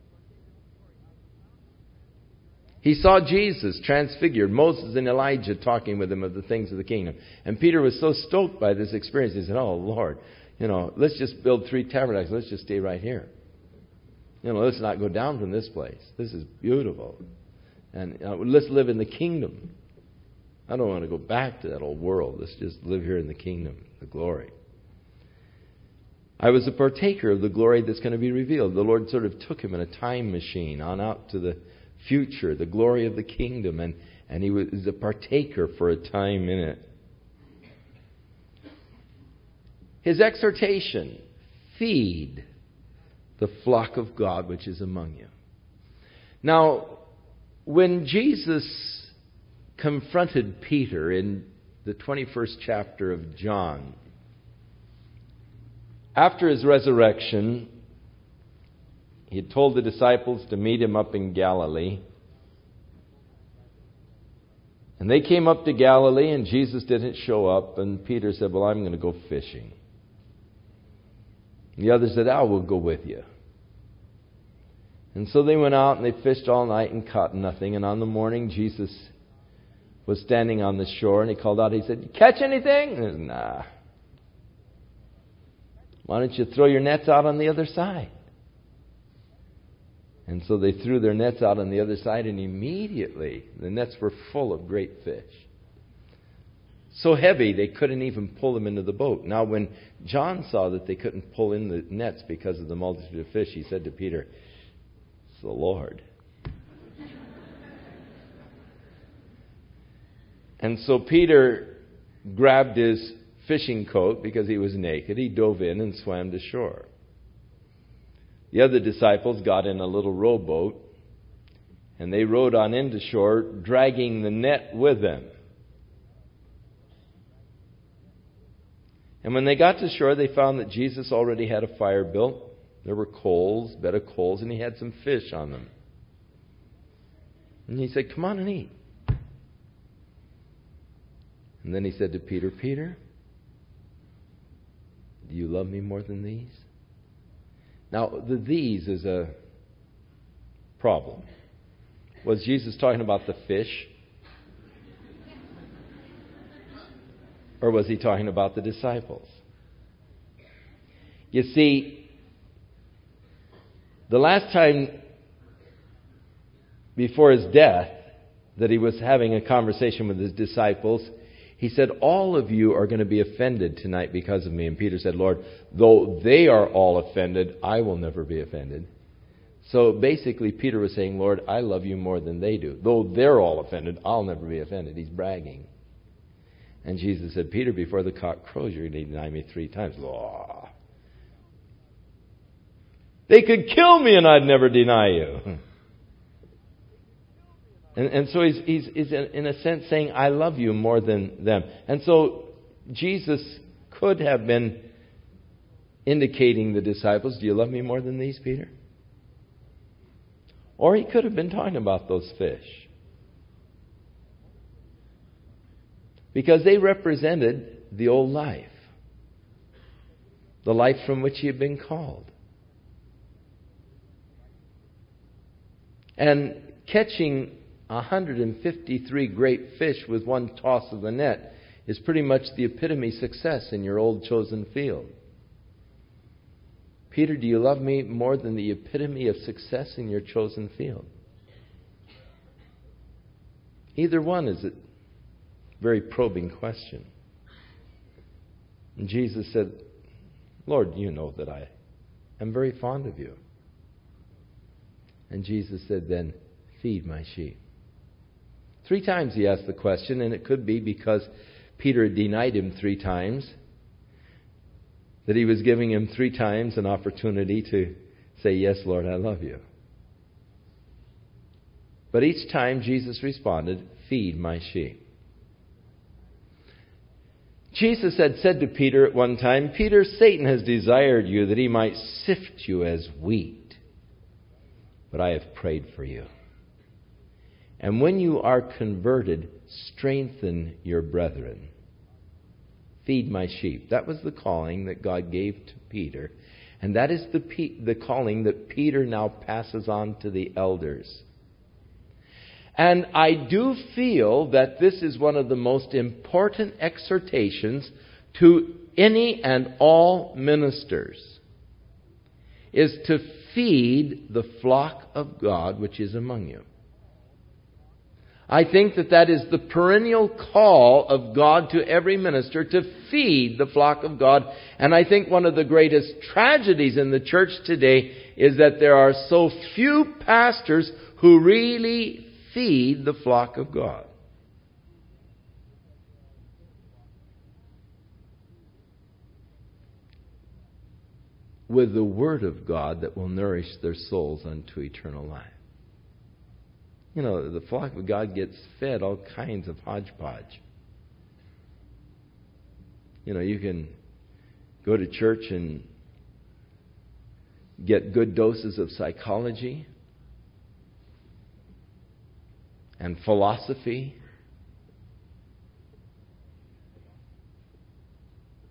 He saw Jesus transfigured, Moses and Elijah talking with him of the things of the kingdom. And Peter was so stoked by this experience, he said, oh, Lord, you know, let's just build three tabernacles. Let's just stay right here. You know, let's not go down from this place. This is beautiful. And uh, let's live in the kingdom. I don't want to go back to that old world. Let's just live here in the kingdom, the glory. I was a partaker of the glory that's going to be revealed. The Lord sort of took him in a time machine on out to the future, the glory of the kingdom, and, and he was a partaker for a time in it. His exhortation, feed the flock of God which is among you. Now, when Jesus confronted Peter in the twenty-first chapter of John, after his resurrection, he had told the disciples to meet him up in Galilee. And they came up to Galilee, and Jesus didn't show up. And Peter said, well, I'm going to go fishing. The others said, I will go with you. And so they went out and they fished all night and caught nothing. And on the morning, Jesus was standing on the shore and he called out, he said, you catch anything? And he said, nah. Why don't you throw your nets out on the other side? And so they threw their nets out on the other side, and immediately the nets were full of great fish. So heavy they couldn't even pull them into the boat. Now when John saw that they couldn't pull in the nets because of the multitude of fish, he said to Peter, it's the Lord. And so Peter grabbed his fishing coat because he was naked. He dove in and swam to shore. The other disciples got in a little rowboat, and they rowed on into shore, dragging the net with them. And when they got to shore, they found that Jesus already had a fire built. There were coals, bed of coals, and he had some fish on them. And he said, come on and eat. And then he said to Peter, Peter, do you love me more than these? Now, the these is a problem. Was Jesus talking about the fish? Or was he talking about the disciples? You see, the last time before his death that he was having a conversation with his disciples, he said, all of you are going to be offended tonight because of me. And Peter said, Lord, though they are all offended, I will never be offended. So basically, Peter was saying, Lord, I love you more than they do. Though they're all offended, I'll never be offended. He's bragging. And Jesus said, Peter, before the cock crows, you're going to deny me three times. Oh. They could kill me and I'd never deny you. And, and so he's, he's, he's in a sense saying, I love you more than them. And so Jesus could have been indicating the disciples, do you love me more than these, Peter? Or he could have been talking about those fish. Because they represented the old life. The life from which he had been called. And catching one hundred fifty-three great fish with one toss of the net is pretty much the epitome success in your old chosen field. Peter, do you love me more than the epitome of success in your chosen field? Either one is a very probing question. And Jesus said, Lord, you know that I am very fond of you. And Jesus said, then feed my sheep. Three times he asked the question, and it could be because Peter had denied him three times, that he was giving him three times an opportunity to say, yes, Lord, I love you. But each time Jesus responded, feed my sheep. Jesus had said to Peter at one time, Peter, Satan has desired you that he might sift you as wheat, but I have prayed for you. And when you are converted, strengthen your brethren. Feed my sheep. That was the calling that God gave to Peter. And that is the, the calling that Peter now passes on to the elders. And I do feel that this is one of the most important exhortations to any and all ministers, is to feed the flock of God which is among you. I think that that is the perennial call of God to every minister, to feed the flock of God. And I think one of the greatest tragedies in the church today is that there are so few pastors who really feed the flock of God. With the Word of God that will nourish their souls unto eternal life. You know, the flock of God gets fed all kinds of hodgepodge. You know, you can go to church and get good doses of psychology and philosophy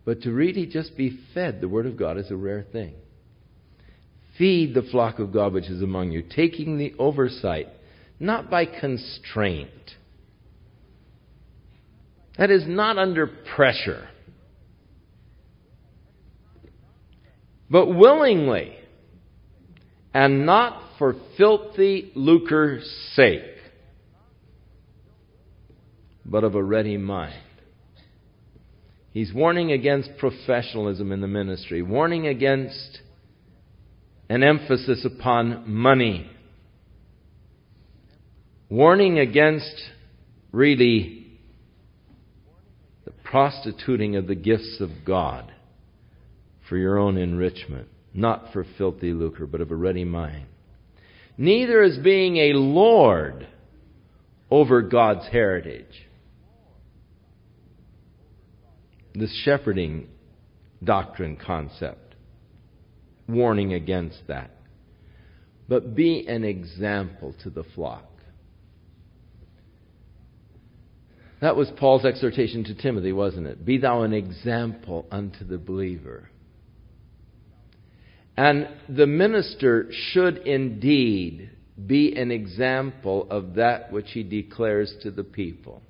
But to really just be fed the Word of God is a rare thing. Feed the flock of God which is among you, taking the oversight, not by constraint. That is, not under pressure, but willingly, and not for filthy lucre's sake, but of a ready mind. He's warning against professionalism in the ministry, warning against an emphasis upon money, warning against really the prostituting of the gifts of God for your own enrichment, not for filthy lucre, but of a ready mind. Neither as being a lord over God's heritage. This shepherding doctrine concept, warning against that. But be an example to the flock. That was Paul's exhortation to Timothy, wasn't it? Be thou an example unto the believer. And the minister should indeed be an example of that which he declares to the people.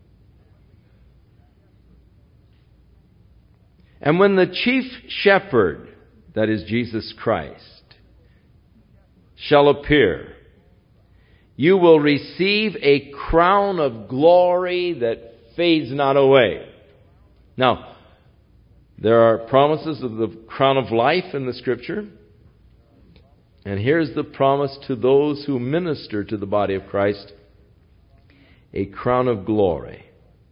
And when the chief shepherd, that is Jesus Christ, shall appear, you will receive a crown of glory that fades not away. Now, there are promises of the crown of life in the Scripture. And here's the promise to those who minister to the body of Christ: a crown of glory.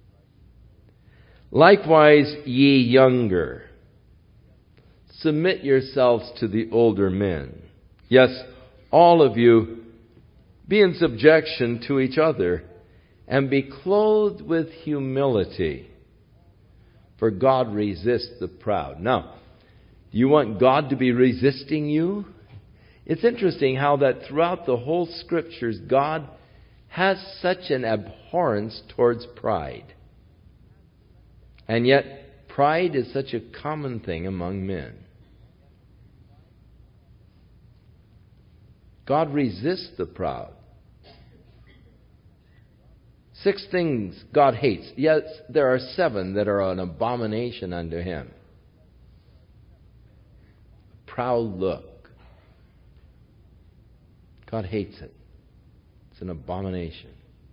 Likewise, ye younger, submit yourselves to the older men. Yes, all of you, be in subjection to each other, and be clothed with humility. For God resists the proud. Now, do you want God to be resisting you? It's interesting how that throughout the whole Scriptures, God has such an abhorrence towards pride. And yet, pride is such a common thing among men. God resists the proud. Six things God hates. Yes, there are seven that are an abomination unto Him. A proud look. God hates it. It's an abomination.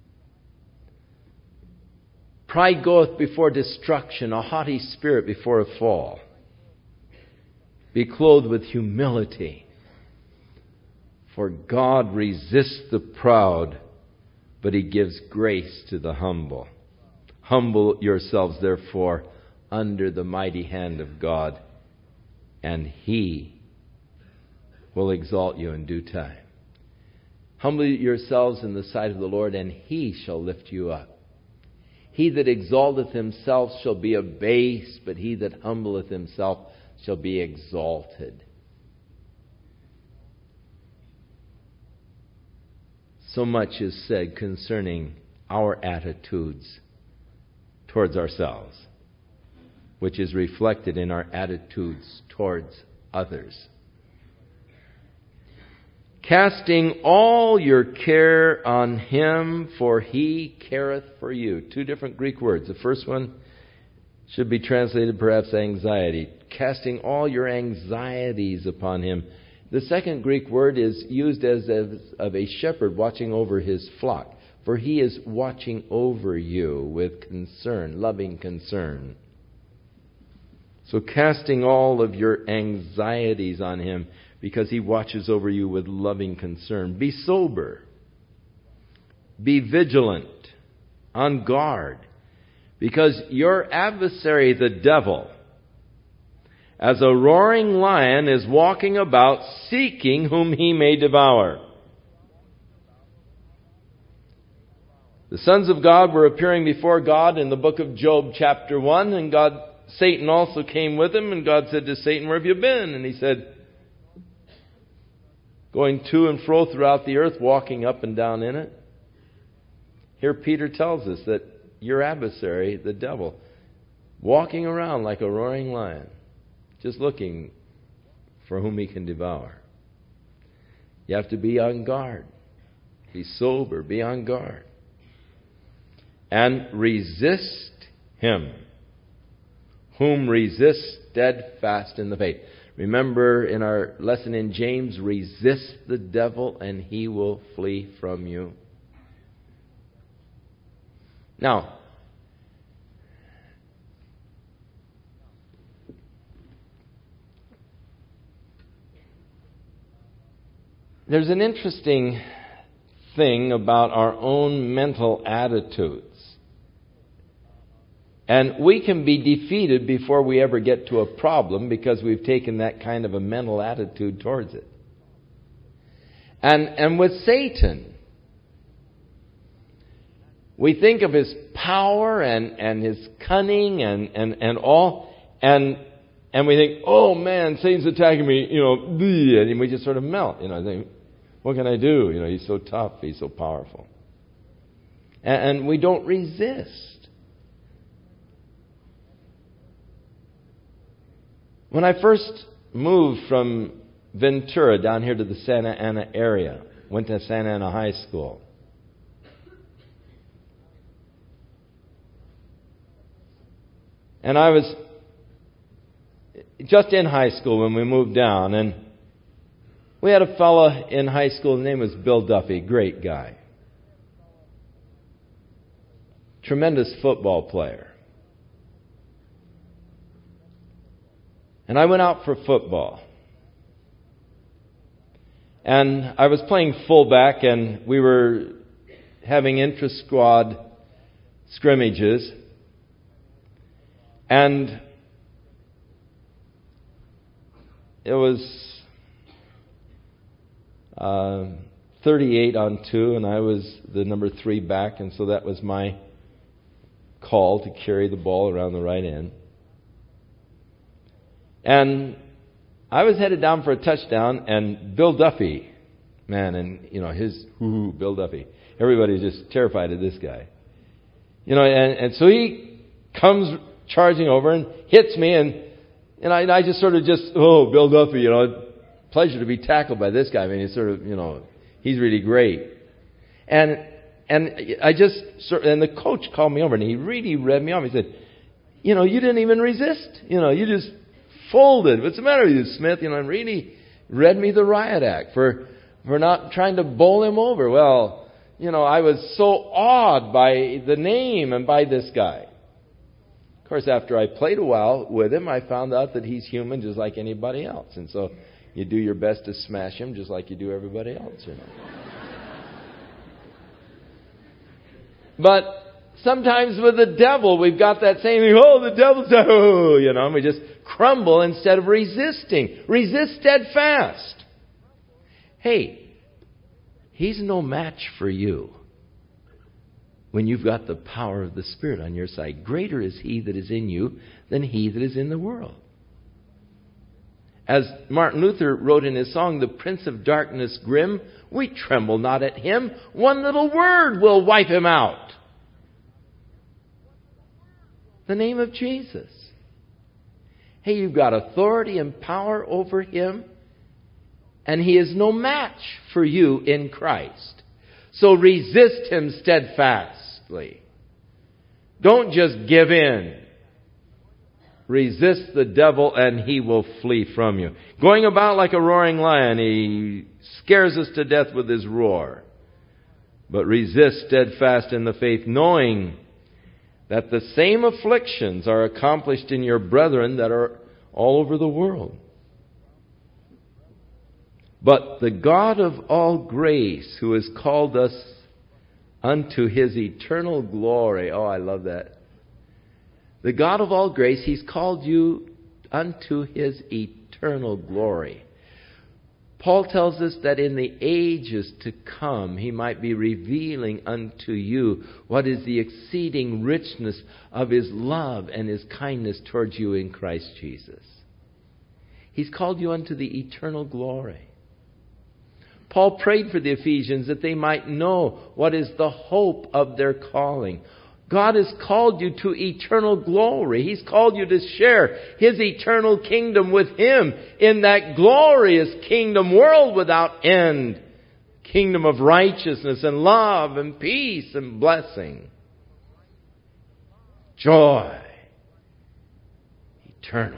Pride goeth before destruction, a haughty spirit before a fall. Be clothed with humility. For God resists the proud, but He gives grace to the humble. Humble yourselves, therefore, under the mighty hand of God, and He will exalt you in due time. Humble yourselves in the sight of the Lord, and He shall lift you up. He that exalteth himself shall be abased, but he that humbleth himself shall be exalted. So much is said concerning our attitudes towards ourselves, which is reflected in our attitudes towards others. Casting all your care on Him, for He careth for you. Two different Greek words. The first one should be translated perhaps anxiety. Casting all your anxieties upon Him. The second Greek word is used as of a shepherd watching over his flock. For He is watching over you with concern, loving concern. So casting all of your anxieties on Him, because He watches over you with loving concern. Be sober. Be vigilant. On guard. Because your adversary, the devil, as a roaring lion, is walking about seeking whom he may devour. The sons of God were appearing before God in the book of Job chapter one, and God, Satan also came with him, and God said to Satan, "Where have you been?" And he said, "Going to and fro throughout the earth, walking up and down in it." Here Peter tells us that your adversary, the devil, walking around like a roaring lion, just looking for whom he can devour. You have to be on guard. Be sober. Be on guard. And resist him, whom resist steadfast in the faith. Remember in our lesson in James, resist the devil and he will flee from you. Now, there's an interesting thing about our own mental attitudes. And we can be defeated before we ever get to a problem because we've taken that kind of a mental attitude towards it. And, and with Satan, we think of his power and, and his cunning and, and, and all, and and we think, oh man, Satan's attacking me, you know, and we just sort of melt, you know, think, what can I do? You know, he's so tough, he's so powerful. And, and we don't resist. When I first moved from Ventura down here to the Santa Ana area, went to Santa Ana High School. And I was just in high school when we moved down, and we had a fella in high school, his name was Bill Duffy, great guy. Tremendous football player. And I went out for football. And I was playing fullback, and we were having intra-squad scrimmages. And it was uh, thirty-eight on two, and I was the number three back, and so that was my call to carry the ball around the right end. And I was headed down for a touchdown, and Bill Duffy, man, and, you know, his, ooh, Bill Duffy. Everybody's just terrified of this guy. You know, and, and so he comes charging over and hits me, and, and I, and I just sort of just, oh, Bill Duffy, you know, pleasure to be tackled by this guy. I mean, he's sort of, you know, he's really great. And, and I just, and the coach called me over, and he really read me off. He said, you know, you didn't even resist. You know, you just folded. What's the matter with you, Smith? You know, and really read me the riot act for for not trying to bowl him over. Well, you know, I was so awed by the name and by this guy. Of course, after I played a while with him, I found out that he's human just like anybody else. And so you do your best to smash him just like you do everybody else, you know. But sometimes with the devil, we've got that same thing, oh, the devil's, oh, you know, and we just crumble instead of resisting. Resist steadfast. Hey, he's no match for you when you've got the power of the Spirit on your side. Greater is he that is in you than he that is in the world. As Martin Luther wrote in his song, the Prince of Darkness grim, we tremble not at him. One little word will wipe him out. The name of Jesus. Hey, you've got authority and power over him, and he is no match for you in Christ. So resist him steadfastly. Don't just give in. Resist the devil and he will flee from you. Going about like a roaring lion, he scares us to death with his roar. But resist steadfast in the faith, knowing that the same afflictions are accomplished in your brethren that are all over the world. But the God of all grace, who has called us unto his eternal glory. Oh, I love that. The God of all grace, he's called you unto his eternal glory. Paul tells us that in the ages to come, he might be revealing unto you what is the exceeding richness of his love and his kindness towards you in Christ Jesus. He's called you unto the eternal glory. Paul prayed for the Ephesians that they might know what is the hope of their calling. God has called you to eternal glory. He's called you to share His eternal kingdom with Him in that glorious kingdom, world without end. Kingdom of righteousness and love and peace and blessing. Joy. Eternal.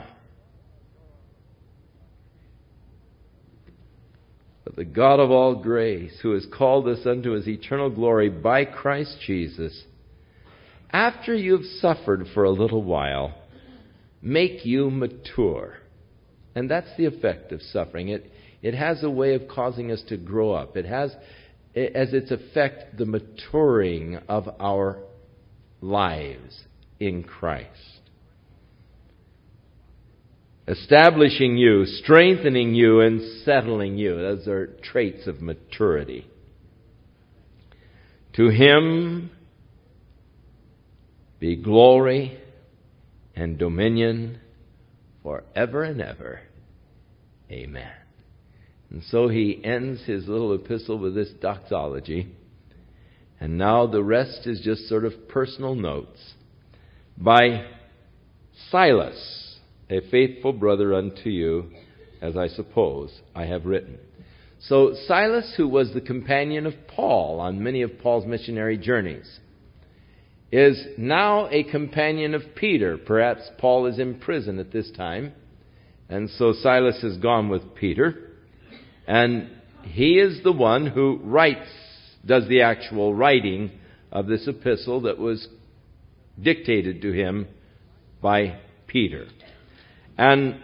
But the God of all grace, who has called us unto His eternal glory by Christ Jesus, after you've suffered for a little while, make you mature. And that's the effect of suffering. It, it has a way of causing us to grow up. It has as its effect the maturing of our lives in Christ. Establishing you, strengthening you, and settling you. Those are traits of maturity. To Him be glory and dominion forever and ever. Amen. And so he ends his little epistle with this doxology. And now the rest is just sort of personal notes. By Silas, a faithful brother unto you, as I suppose I have written. So Silas, who was the companion of Paul on many of Paul's missionary journeys, is now a companion of Peter. Perhaps Paul is in prison at this time. And so Silas has gone with Peter. And he is the one who writes, does the actual writing of this epistle that was dictated to him by Peter. And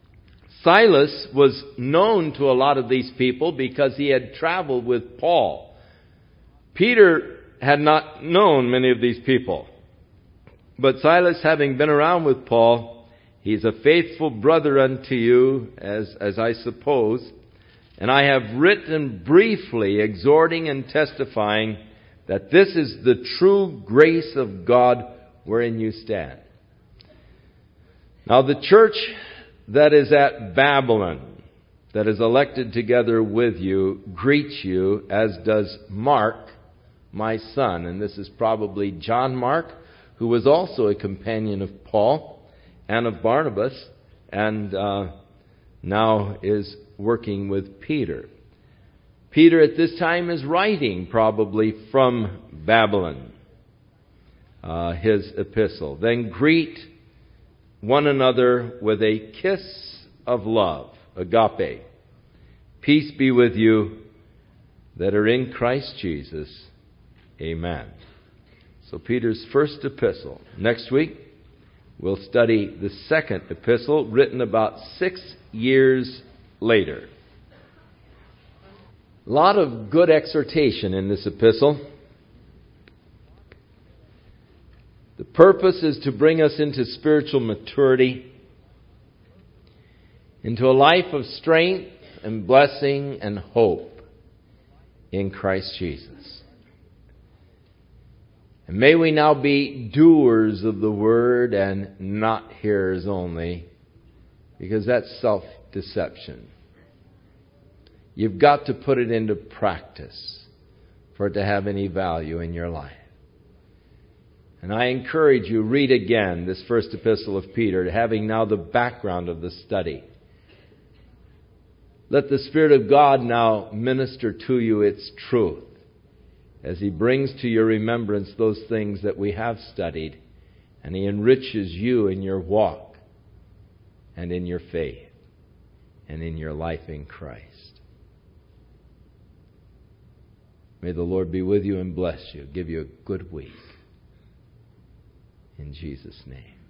Silas was known to a lot of these people because he had traveled with Paul. Peter had not known many of these people. But Silas, having been around with Paul, he's a faithful brother unto you, as, as I suppose. And I have written briefly, exhorting and testifying that this is the true grace of God wherein you stand. Now the church that is at Babylon, that is elected together with you, greets you, as does Mark, my son. And this is probably John Mark, who was also a companion of Paul and of Barnabas, and uh, now is working with Peter. Peter at this time is writing probably from Babylon, uh, his epistle. Then greet one another with a kiss of love, agape. Peace be with you that are in Christ Jesus. Amen. So Peter's first epistle. Next week, we'll study the second epistle, written about six years later. A lot of good exhortation in this epistle. The purpose is to bring us into spiritual maturity, into a life of strength and blessing and hope in Christ Jesus. And may we now be doers of the word and not hearers only, because that's self-deception. You've got to put it into practice for it to have any value in your life. And I encourage you, read again this first epistle of Peter, having now the background of the study. Let the Spirit of God now minister to you its truth, as He brings to your remembrance those things that we have studied, and He enriches you in your walk and in your faith and in your life in Christ. May the Lord be with you and bless you, give you a good week. In Jesus' name.